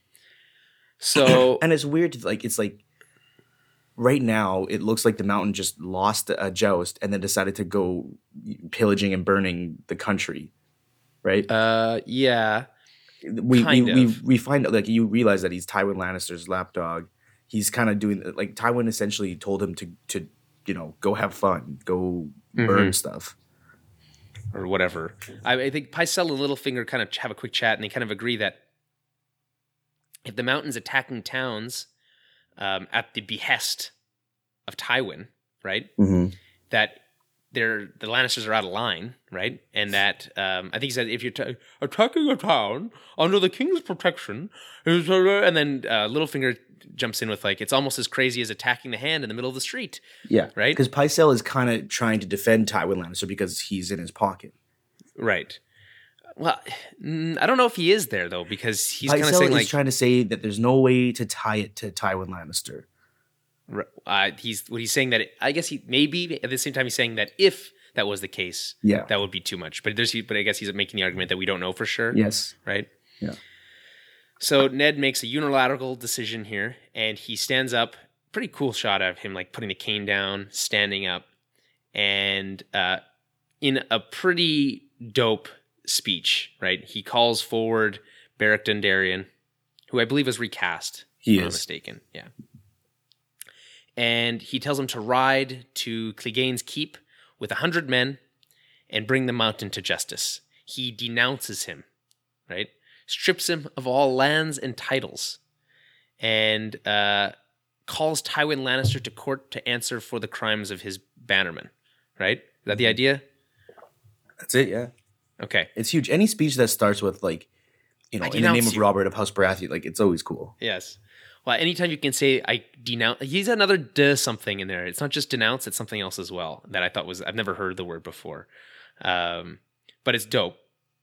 So and it's weird. To, like it's like right now, it looks like the mountain just lost a joust and then decided to go pillaging and burning the country, right? Uh, yeah. We kind we, of. we we find out like you realize that he's Tywin Lannister's lapdog. He's kind of doing like Tywin essentially told him to to you know go have fun, go mm-hmm. burn stuff or whatever. I, I think Pycelle and Littlefinger kind of have a quick chat, and they kind of agree that if the mountain's attacking towns um, at the behest of Tywin, right, mm-hmm. that they're the Lannisters are out of line, right, and that um, I think he said if you're t- attacking a town under the king's protection, is uh, and then uh, Littlefinger jumps in with like it's almost as crazy as attacking the hand in the middle of the street. Yeah, right. Because Pycelle is kind of trying to defend Tywin Lannister because he's in his pocket. Right. Well, I don't know if he is there though because he's kind of saying is like trying to say that there's no way to tie it to Tywin Lannister. Uh, he's what he's saying that it, I guess he maybe at the same time he's saying that if that was the case, yeah, that would be too much. But there's but I guess he's making the argument that we don't know for sure. Yes. Right. Yeah. So Ned makes a unilateral decision here, and he stands up. Pretty cool shot of him, like putting the cane down, standing up, and uh, in a pretty dope speech, right? He calls forward Beric Dondarrion, who I believe was recast. He if I'm is not mistaken. Yeah. And he tells him to ride to Clegane's Keep, with a hundred men and bring the mountain to justice. He denounces him, right? Strips him of all lands and titles, and uh, calls Tywin Lannister to court to answer for the crimes of his bannermen, right? Is that the idea? That's it, yeah. Okay. It's huge. Any speech that starts with, like, you know, I in the name denounce of you. Robert of House Baratheon, like, it's always cool. Yes. Well, anytime you can say I denounce, he's another duh something in there. It's not just denounce; it's something else as well that I thought was I've never heard the word before, um, but it's dope,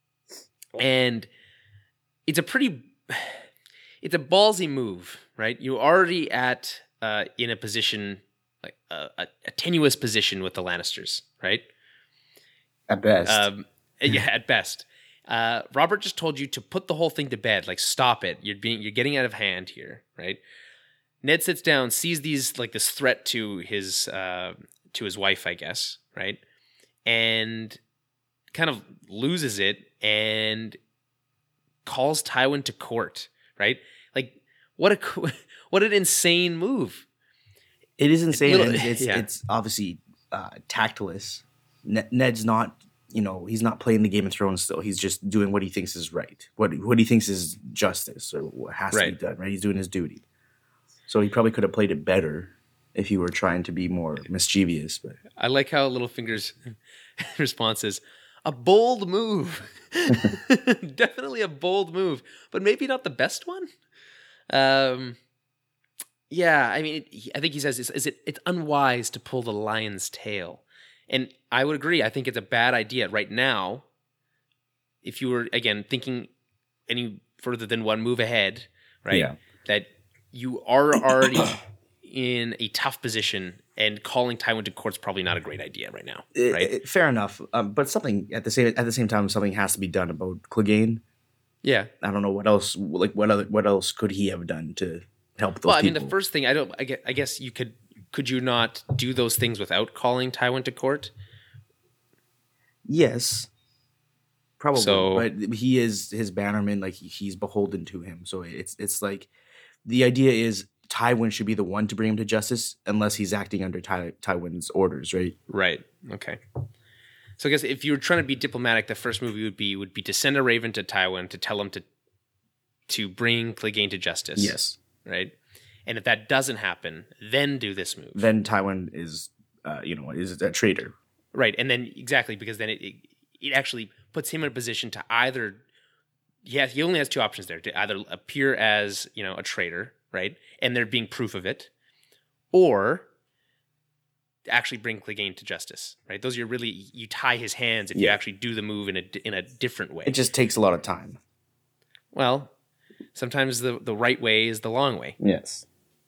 and it's a pretty, it's a ballsy move, right? You're already at uh, in a position like uh, a, a tenuous position with the Lannisters, right? At best. Um, yeah, at best. Uh, Robert just told you to put the whole thing to bed. Like, stop it. You're being, you're getting out of hand here, right? Ned sits down, sees these, like, this threat to his, uh, to his wife, I guess, right? And kind of loses it and calls Tywin to court, right? Like, what a, what an insane move. It is insane. Little- and it's, yeah. it's obviously uh, tactless. Ned, Ned's not, you know, he's not playing the Game of Thrones still. He's just doing what he thinks is right, what what he thinks is justice or what has to Right. be done, right? He's doing his duty. So he probably could have played it better if he were trying to be more mischievous. But I like how Littlefinger's response is a bold move. Definitely a bold move, but maybe not the best one. Um, yeah, I mean, it, I think he says, is, is it? It's unwise to pull the lion's tail, and I would agree. I think it's a bad idea right now. If you were again thinking any further than one move ahead, right? Yeah. That you are already in a tough position, and calling Tywin to court's probably not a great idea right now, it- right? it- fair enough. Um, but something at the same at the same time, something has to be done about Clegane. Yeah. I don't know what else. Like what other what else could he have done to help those Well, I mean, people? the first thing I don't. I guess, I guess you could. Could you not do those things without calling Tywin to court? Yes, probably. So- but he is his bannerman. Like he, he's beholden to him. So it's it's like the idea is Tywin should be the one to bring him to justice, unless he's acting under Ty, Tywin's orders, right? Right. Okay. So I guess if you were trying to be diplomatic, the first move would be would be to send a raven to Tywin to tell him to to bring Clegane to justice. Yes. Right. And if that doesn't happen, then do this move. Then Tywin is, uh, you know, is a traitor. Right. And then exactly because then it it, it actually puts him in a position to either. Yeah, he only has two options there: to either appear as, you know, a traitor, right, and there being proof of it, or actually bring Clegane to justice, right? Those are really, you tie his hands if you Yeah. actually do the move in a in a different way. It just takes a lot of time. Well, sometimes the the right way is the long way. Yes.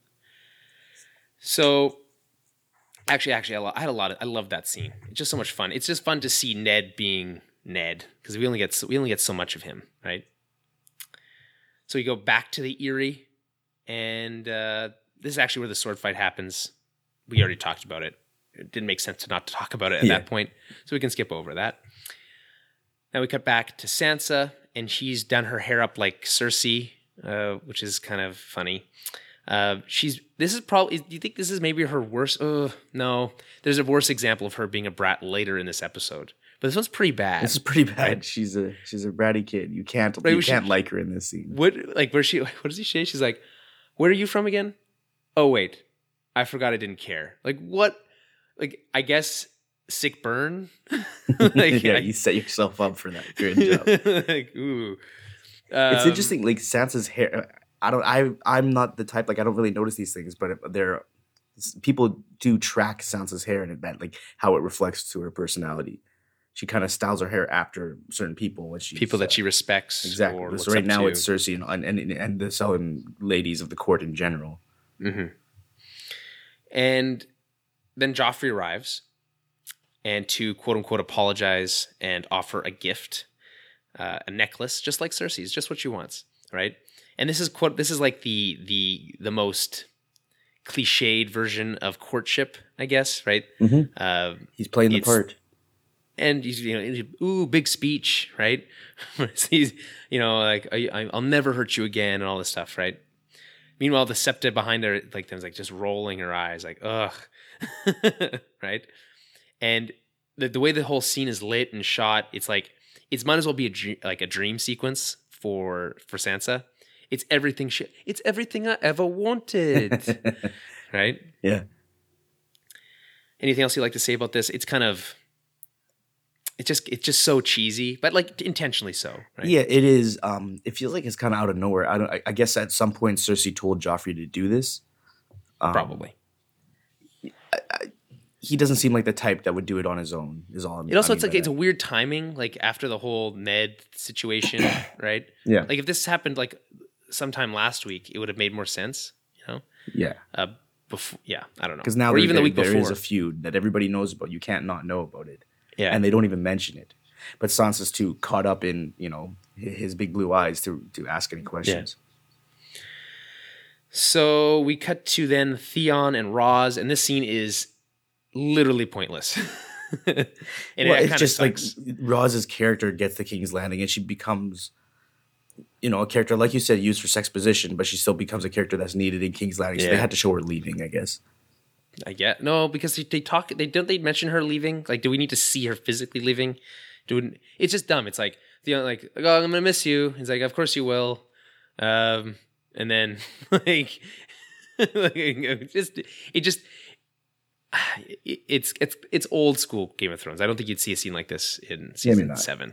So, actually, actually, I, lo- I had a lot of, I love that scene. It's just so much fun. It's just fun to see Ned being Ned because we only get so, we only get so much of him, right? So we go back to the Eyrie, and uh, this is actually where the sword fight happens. We already talked about it. It didn't make sense to not to talk about it at Yeah. that point, so we can skip over that. Now we cut back to Sansa, and she's done her hair up like Cersei, uh, which is kind of funny. Uh, she's this is probably. Do you think this is maybe her worst? Uh, no, there's a worse example of her being a brat later in this episode, but this one's pretty bad. This is pretty bad. Right. She's a she's a bratty kid. You can't Right, you we should- can't like her in this scene. What like where she? What does he say? She's like, "Where are you from again?" Oh wait, I forgot. I didn't care. Like what? Like I guess sick burn. like, yeah, I- you set yourself up for that. Good job. like ooh. It's Um, interesting. Like Sansa's hair. I don't. I I'm not the type. Like I don't really notice these things, but there, people do track Sansa's hair and that like how it reflects to her personality. She kind of styles her hair after certain people when she people that she respects. exactly. Or So looks right up now to. it's Cersei and and and the Southern ladies of the court in general. Mm-hmm. And then Joffrey arrives, and to quote unquote apologize and offer a gift, uh, a necklace, just like Cersei's, just what she wants, right? And this is quote. This is like the the the most cliched version of courtship, I guess, right? Mhm. Uh, He's playing the It's- part. and he's, you know, ooh, big speech, right? He's, you know, like I, I- I'll never hurt you again, and all this stuff, right? Meanwhile, the septa behind her, like, there's like just rolling her eyes, like, ugh, right? And the, the way the whole scene is lit and shot, it's like it might as well be a dr- like a dream sequence for for Sansa. It's everything she, it's everything I ever wanted. Right? Yeah. Anything else you'd like to say about this? It's kind of it's just it's just so cheesy, but like intentionally so, right? Yeah, it is. Um, it feels like it's kind of out of nowhere. I don't. I, I guess at some point Cersei told Joffrey to do this. Um, Probably. He doesn't seem like the type that would do it on his own. Is all. I'm, It also I mean it's like by it's a that. weird timing, like after the whole Ned situation, right? Yeah. Like if this happened like sometime last week, it would have made more sense, you know? Yeah. Uh, before, yeah, I don't know. Because now or there, even the there- week there before. is a feud that everybody knows about. You can't not know about it. Yeah, And they don't even mention it. But Sansa's too caught up in, you know, hi- his big blue eyes to to ask any questions. So we cut to then Theon and Roz, and this scene is literally pointless. and Well, it it's kinda just sucks. like Roz's character gets the King's Landing and she becomes, you know, a character, like you said, used for sexposition, but she still becomes a character that's needed in King's Landing. So Yeah. they had to show her leaving, I guess. I get no because they, they talk. They don't. They mention her leaving. Like, do we need to see her physically leaving? Do we, it's just dumb. It's like Theon, like, oh, I'm gonna miss you. He's like, of course you will. Um, and then like, like it just it just it, it's it's it's old school Game of Thrones. I don't think you'd see a scene like this in season not. seven.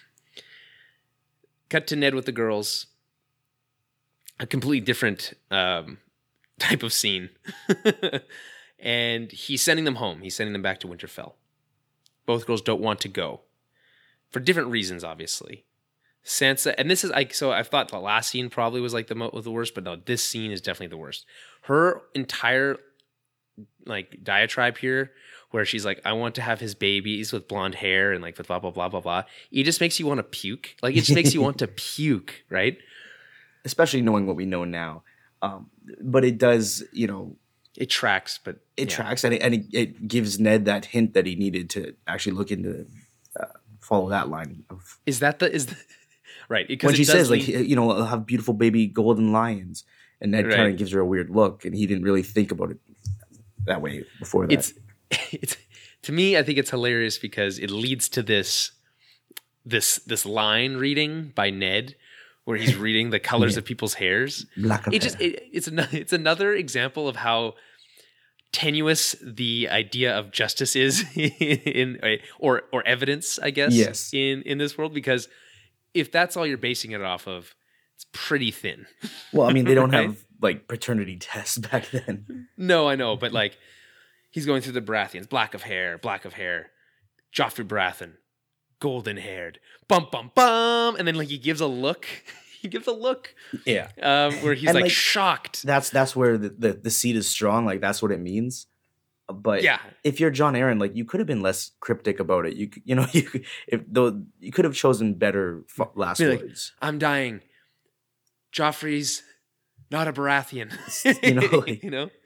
Cut to Ned with the girls. A completely different um, type of scene. And he's sending them home. He's sending them back to Winterfell. Both girls don't want to go. For different reasons, obviously. Sansa, and this is like, so I thought the last scene probably was like the mo- was the worst, but no, this scene is definitely the worst. Her entire like diatribe here, where she's like, I want to have his babies with blonde hair and like with blah, blah, blah, blah, blah. It just makes you want to puke. Like, it just makes you want to puke, right? Especially knowing what we know now. Um, but it does, you know, It tracks, but it yeah. tracks and, it, and it, it gives Ned that hint that he needed to actually look into, uh, follow that line of Is that the, is the, right. Because when it she does says like lead- you know I'll have beautiful baby golden lions, and Ned Right. kind of gives her a weird look, and he didn't really think about it that way before that. it's it's to me I think it's hilarious because it leads to this this this line reading by Ned where he's reading the colors Yeah. of people's hairs. Black of It just hair. it, it's another it's another example of how tenuous the idea of justice is in or or evidence, I guess, Yes. in in this world, because if that's all you're basing it off of, it's pretty thin. Well, I mean, they don't Right? have like paternity tests back then. No, I know, but like he's going through the Baratheons, black of hair, black of hair, Joffrey Baratheon, golden haired, bum bum bum, and then like he gives a look, he gives a look, Yeah, um, where he's And, like, like, shocked. that's that's where the, the the seed is strong. Like that's what it means. But Yeah, if you're John Aaron, like you could have been less cryptic about it. You could, you know, you could, if though you could have chosen better f- last Be like, words. I'm dying. Joffrey's not a Baratheon, You know, like- you know.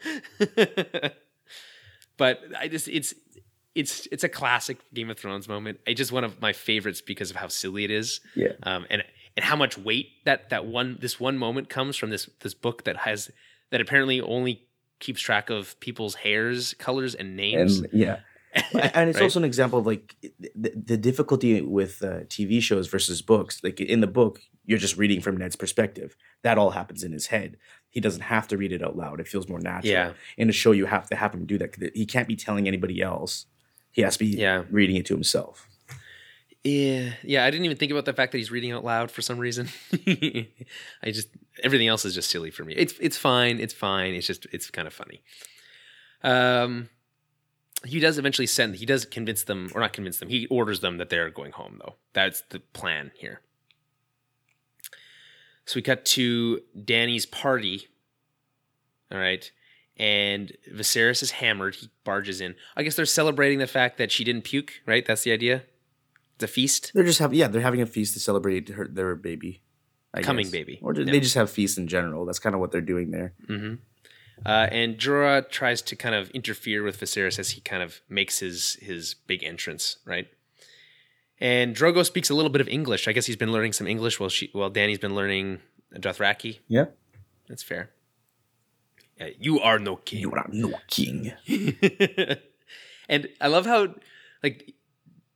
But I just it's it's it's a classic Game of Thrones moment. It's just one of my favorites because of how silly it is. Yeah. Um, and and how much weight that that one this one moment comes from this this book that has that apparently only keeps track of people's hairs, colors, and names. And yeah, and it's Right? also an example of like the, the difficulty with uh, T V shows versus books. Like in the book, you're just reading from Ned's perspective. That all happens in his head. He doesn't have to read it out loud. It feels more natural. Yeah. In a show, you have to have him do that. 'Cause he can't be telling anybody else. He has to be Yeah. reading it to himself. Yeah, yeah. I didn't even think about the fact that he's reading out loud for some reason. I just everything else is just silly for me. It's it's fine. It's fine. It's just it's kind of funny. Um, he does eventually send. He does convince them, or not convince them. He orders them that they're going home, though. That's the plan here. So we cut to Dany's party. All right. And Viserys is hammered. He barges in. I guess they're celebrating the fact that she didn't puke, right? That's the idea. It's a feast. They're just having yeah, they're having a feast to celebrate her their baby, I Coming guess. baby. or Yeah. they just have feasts in general. That's kind of what they're doing there. Mm-hmm. Uh, and Jorah tries to kind of interfere with Viserys as he kind of makes his his big entrance, right? And Drogo speaks a little bit of English. I guess he's been learning some English while she, while Dany's been learning Dothraki. Yeah, That's fair. Yeah, you are no king. you are no king. And I love how, like,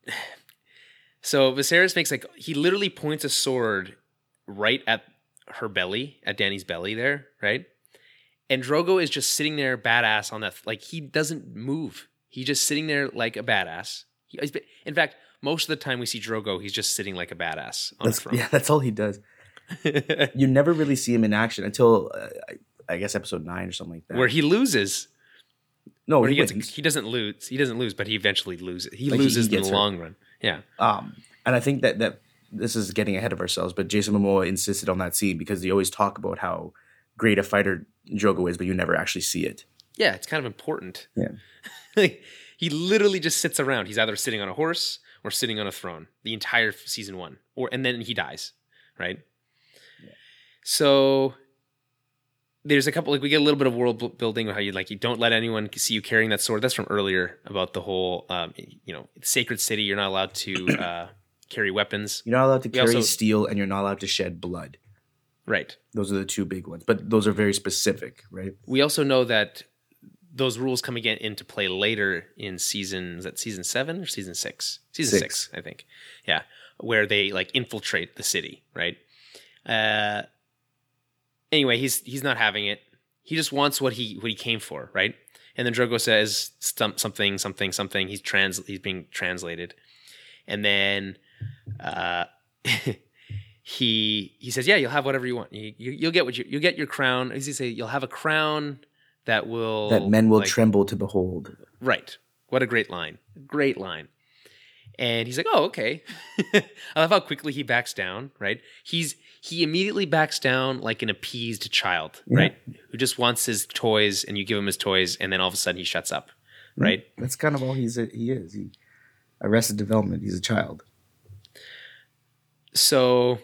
So Viserys makes like he literally points a sword right at her belly, at Dany's belly there, right? And Drogo is just sitting there badass on that, like he doesn't move. He's just sitting there like a badass. He, in fact, most of the time we see Drogo, he's just sitting like a badass on That's, the throne. Yeah, that's all he does. You never really see him in action until uh, I, I guess episode nine or something like that, where he loses. No, Where he, he gets, wins. he doesn't lose. He doesn't lose, but he eventually loses. He Like, he- loses he in the gets hurt. long run. Yeah. Um, and I think that that this is getting ahead of ourselves, but Jason Momoa insisted on that scene because they always talk about how great a fighter Drogo is, but you never actually see it. Yeah, it's kind of important. Yeah. Like, he literally just sits around. He's either sitting on a horse or sitting on a throne the entire season one, or and then he dies, right? Yeah. So there's a couple, like we get a little bit of world building, how you like you don't let anyone see you carrying that sword. That's from earlier about the whole, um, you know, sacred city. You're not allowed to uh, carry weapons. You're not allowed to We carry also- steel, and you're not allowed to shed blood. Right. Those are the two big ones, but those are very specific, right? We also know that those rules come again into play later in season, is that season seven or season six? Season six, Six. I think. Yeah. Where they like infiltrate the city, right? Uh, anyway, he's he's not having it. He just wants what he what he came for, right? And then Drogo says stum- something, something, something. He's trans he's being translated. And then uh he he says, "Yeah, you'll have whatever you want. You, you, you'll get what you you'll get your crown." As he say, "You'll have a crown that will That men will like, tremble to behold. Right. What a great line. Great line. And he's like, "Oh, okay." I love how quickly he backs down, right? He's he immediately backs down like an appeased child, Yeah. right? Who just wants his toys and you give him his toys and then all of a sudden he shuts up, right? That's kind of all he's a, he is. He Arrested Development. He's a child. So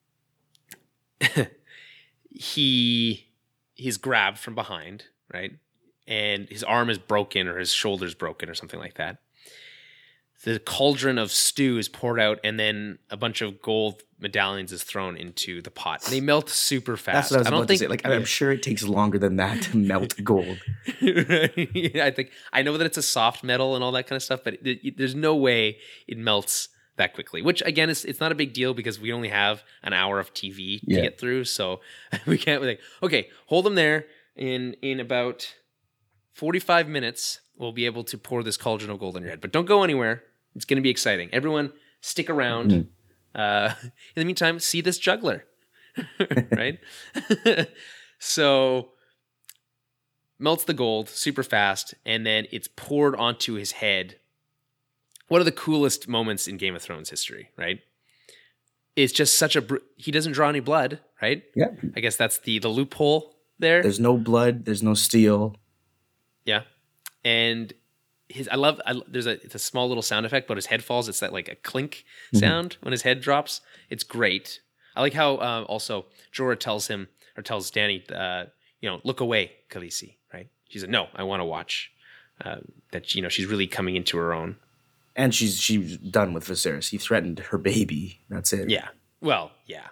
he he's grabbed from behind, right? And his arm is broken or his shoulder's broken or something like that. The cauldron of stew is poured out, and then a bunch of gold medallions is thrown into the pot. They melt super fast. That's what I was I don't about think to say. Like, I'm sure it takes longer than that to melt gold. Yeah, I think I know that it's a soft metal and all that kind of stuff, but it, it, there's no way it melts that quickly. Which again, is it's not a big deal because we only have an hour of T V to Yeah. get through, so we can't be like, okay, hold them there. In in about forty-five minutes, we'll be able to pour this cauldron of gold on your head. But don't go anywhere. It's going to be exciting. Everyone, stick around. Mhm. Uh, in the meantime, see this juggler, right? So melts the gold super fast, and then it's poured onto his head. One of the coolest moments in Game of Thrones history, right? It's just such a... Br- he doesn't draw any blood, right? Yeah. I guess that's the the loophole there. There's no blood. There's no steel. Yeah. And his, I love, I, there's a, it's a small little sound effect, but his head falls. It's that like a clink sound when his head drops. It's great. I like how uh, also Jorah tells him, or tells Dany, uh, you know, look away, Khaleesi, right? She's like, no, I want to watch. Uh, that, you know, she's really coming into her own. And she's she's done with Viserys. He threatened her baby. That's it. Yeah. Well, yeah.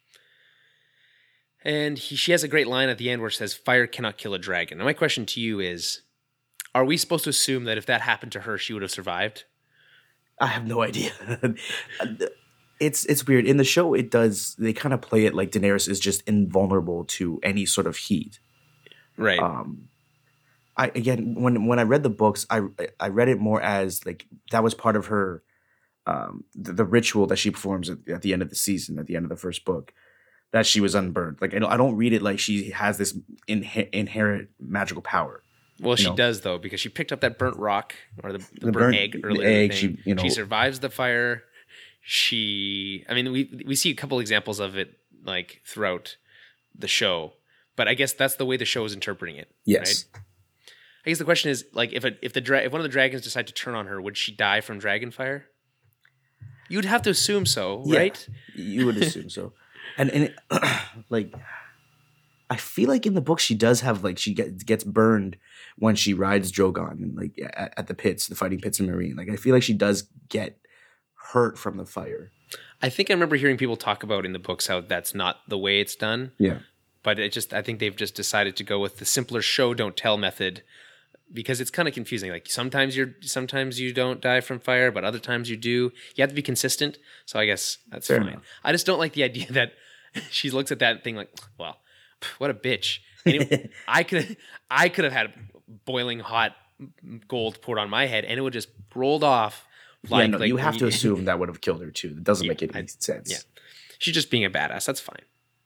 And he, she has a great line at the end where she says, "Fire cannot kill a dragon." Now, my question to you is, are we supposed to assume that if that happened to her, she would have survived? I have no idea. it's it's weird. In the show, it does, they kind of play it like Daenerys is just invulnerable to any sort of heat. Right. Um, I again, when when I read the books, I I read it more as like that was part of her, um, the, the ritual that she performs at, at the end of the season, at the end of the first book, that she was unburned. Like I don't, I don't read it like she has this inhe- inherent magical power. Well, she know. does though, because she picked up that burnt rock or the, the, The burnt, burnt- egg the earlier. egg, thing. she- you know- she survives the fire. She, I mean, we we see a couple examples of it like throughout the show, but I guess that's the way the show is interpreting it. Yes. Right? I guess the question is like if a, if the dra- if one of the dragons decide to turn on her, would she die from dragon fire? You'd have to assume so, Yeah. right? You would assume so. And and it, like I feel like in the book she does have like she get, gets burned when she rides Drogon and like at, at the pits, the fighting pits in Marine. Like I feel like she does get hurt from the fire. I think I remember hearing people talk about in the books how that's not the way it's done. Yeah. But it just, I think they've just decided to go with the simpler show don't tell method because it's kind of confusing. Like sometimes you're, sometimes you don't die from fire, but other times you do. You have to be consistent. So I guess that's Fair fine. enough. I just don't like the idea that she looks at that thing like, well, what a bitch. And it, I could, I could have had boiling hot gold poured on my head, and it would just rolled off. Like, yeah, no, like you have you, to assume that would have killed her too. It doesn't Yeah, make any I- sense. Yeah. She's just being a badass. That's fine.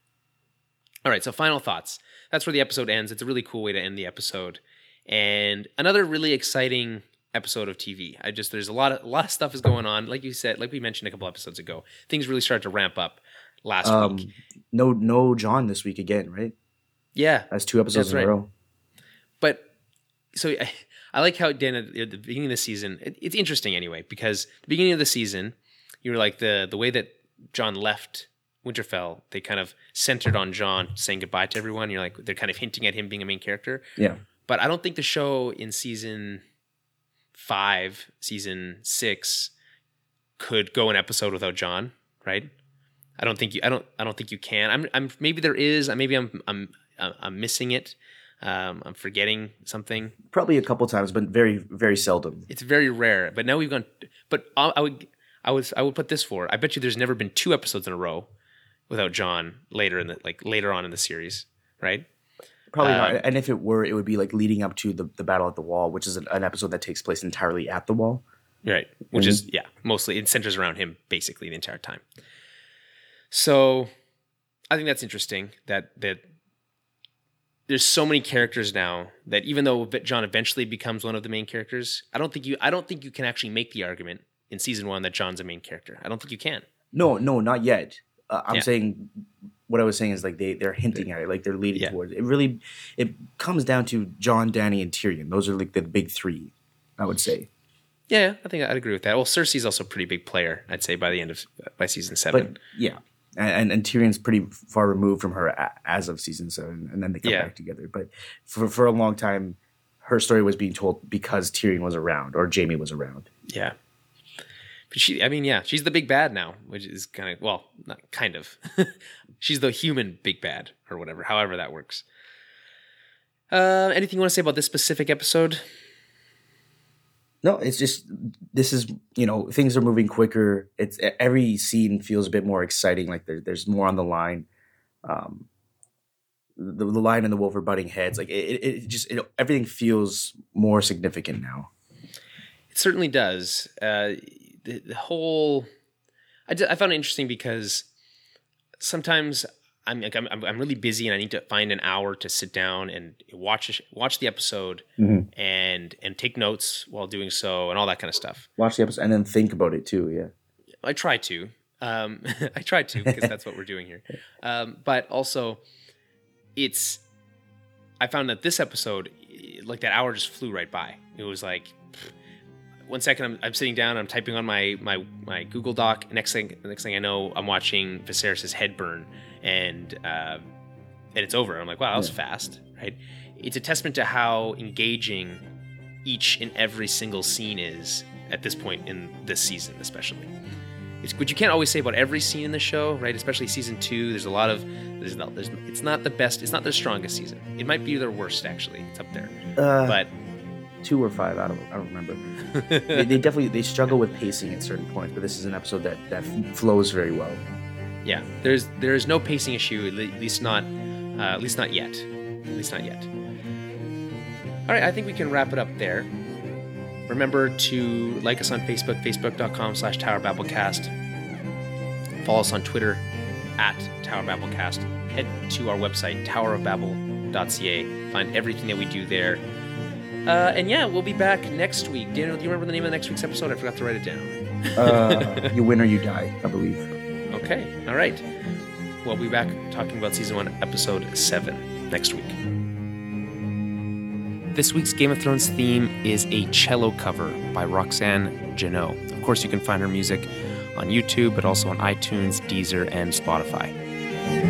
All right, so final thoughts. That's where the episode ends. It's a really cool way to end the episode. And another really exciting episode of T V. I just there's a lot of a lot of stuff is going on. Like you said, like we mentioned a couple episodes ago, things really started to ramp up last Um, week. no, no, John this week again, right? Yeah. That's two episodes That's in right. a row. But so I, I like how Dan at the beginning of the season, it, it's interesting anyway, because the beginning of the season, you were like the the way that John left Winterfell, they kind of centered on John saying goodbye to everyone. You're like, they're kind of hinting at him being a main character. Yeah. But I don't think the show in season five, season six could go an episode without John, right? I don't think you. I don't. I don't think you can. I'm. I'm. Maybe there is. Maybe I'm. I'm. I'm missing it. Um, I'm forgetting something. Probably a couple times, but very, very seldom. It's very rare. But now we've gone. But I, I would. I was. I would put this for. I bet you there's never been two episodes in a row without John later in the like later on in the series, right? Probably Um, not. And if it were, it would be like leading up to the, the battle at the wall, which is an, an episode that takes place entirely at the wall. Right. Which Mhm. is, yeah, mostly it centers around him basically the entire time. So I think that's interesting that that there's so many characters now that even though John eventually becomes one of the main characters, I don't think you I don't think you can actually make the argument in season one that John's a main character. I don't think you can. No, no, not yet. Uh, I'm Yeah. saying what I was saying is like they they're hinting at it, like they're leading Yeah. towards it. It really it comes down to John, Danny, and Tyrion. Those are like the big three, I would say. Yeah, I think I'd agree with that. Well, Cersei's also a pretty big player, I'd say, by the end of by season seven. But yeah, and, and and Tyrion's pretty far removed from her a, as of season seven, and then they come Yeah. back together. But for for a long time, her story was being told because Tyrion was around or Jaime was around. Yeah. But she, I mean, yeah, she's the big bad now, which is kind of, well, not kind of. She's the human big bad or whatever, however that works. Uh, anything you want to say about this specific episode? No, it's just this is you know things are moving quicker. It's every scene feels a bit more exciting. Like there, there's more on the line. Um, the, the line and the wolf are butting heads. Like it, it just it, everything feels more significant now. It certainly does. Uh, the, the whole, I, d- I found it interesting because sometimes I'm, like, I'm I'm really busy and I need to find an hour to sit down and watch a sh- watch the episode Mhm. and and take notes while doing so and all that kind of stuff. Watch the episode and then think about it too. Yeah. I try to. Um, I try to because that's what we're doing here. Um, but also, it's. I found that this episode, like that hour, just flew right by. It was like, one second I'm, I'm sitting down, I'm typing on my my my Google Doc. Next thing, the next thing I know, I'm watching Viserys' head burn, and uh, and it's over. I'm like, wow, that was Yeah. fast, right? It's a testament to how engaging each and every single scene is at this point in this season, especially. It's, which you can't always say about every scene in the show, right? Especially season two. There's a lot of there's not there's it's not the best. It's not their strongest season. It might be their worst actually. It's up there, Uh, but two or five. I don't. I don't remember. they, they definitely they struggle with pacing at certain points, but this is an episode that that f- flows very well. yeah, there's there is no pacing issue. At le- least not uh, at least not yet. At least not yet. All right, I think we can wrap it up there. Remember to like us on Facebook, facebook.com slash TowerBabbleCast. Follow us on Twitter at TowerBabbleCast. Head to our website, tower of babel dot c a. Find everything that we do there. Uh, and yeah, we'll be back next week. Daniel, do you remember the name of the next week's episode? I forgot to write it down. Uh, you win or you die, I believe. Okay, all right. We'll be back talking about season one, episode seven next week. This week's Game of Thrones theme is a cello cover by Roxanne Janot. Of course, you can find her music on YouTube, but also on iTunes, Deezer, and Spotify.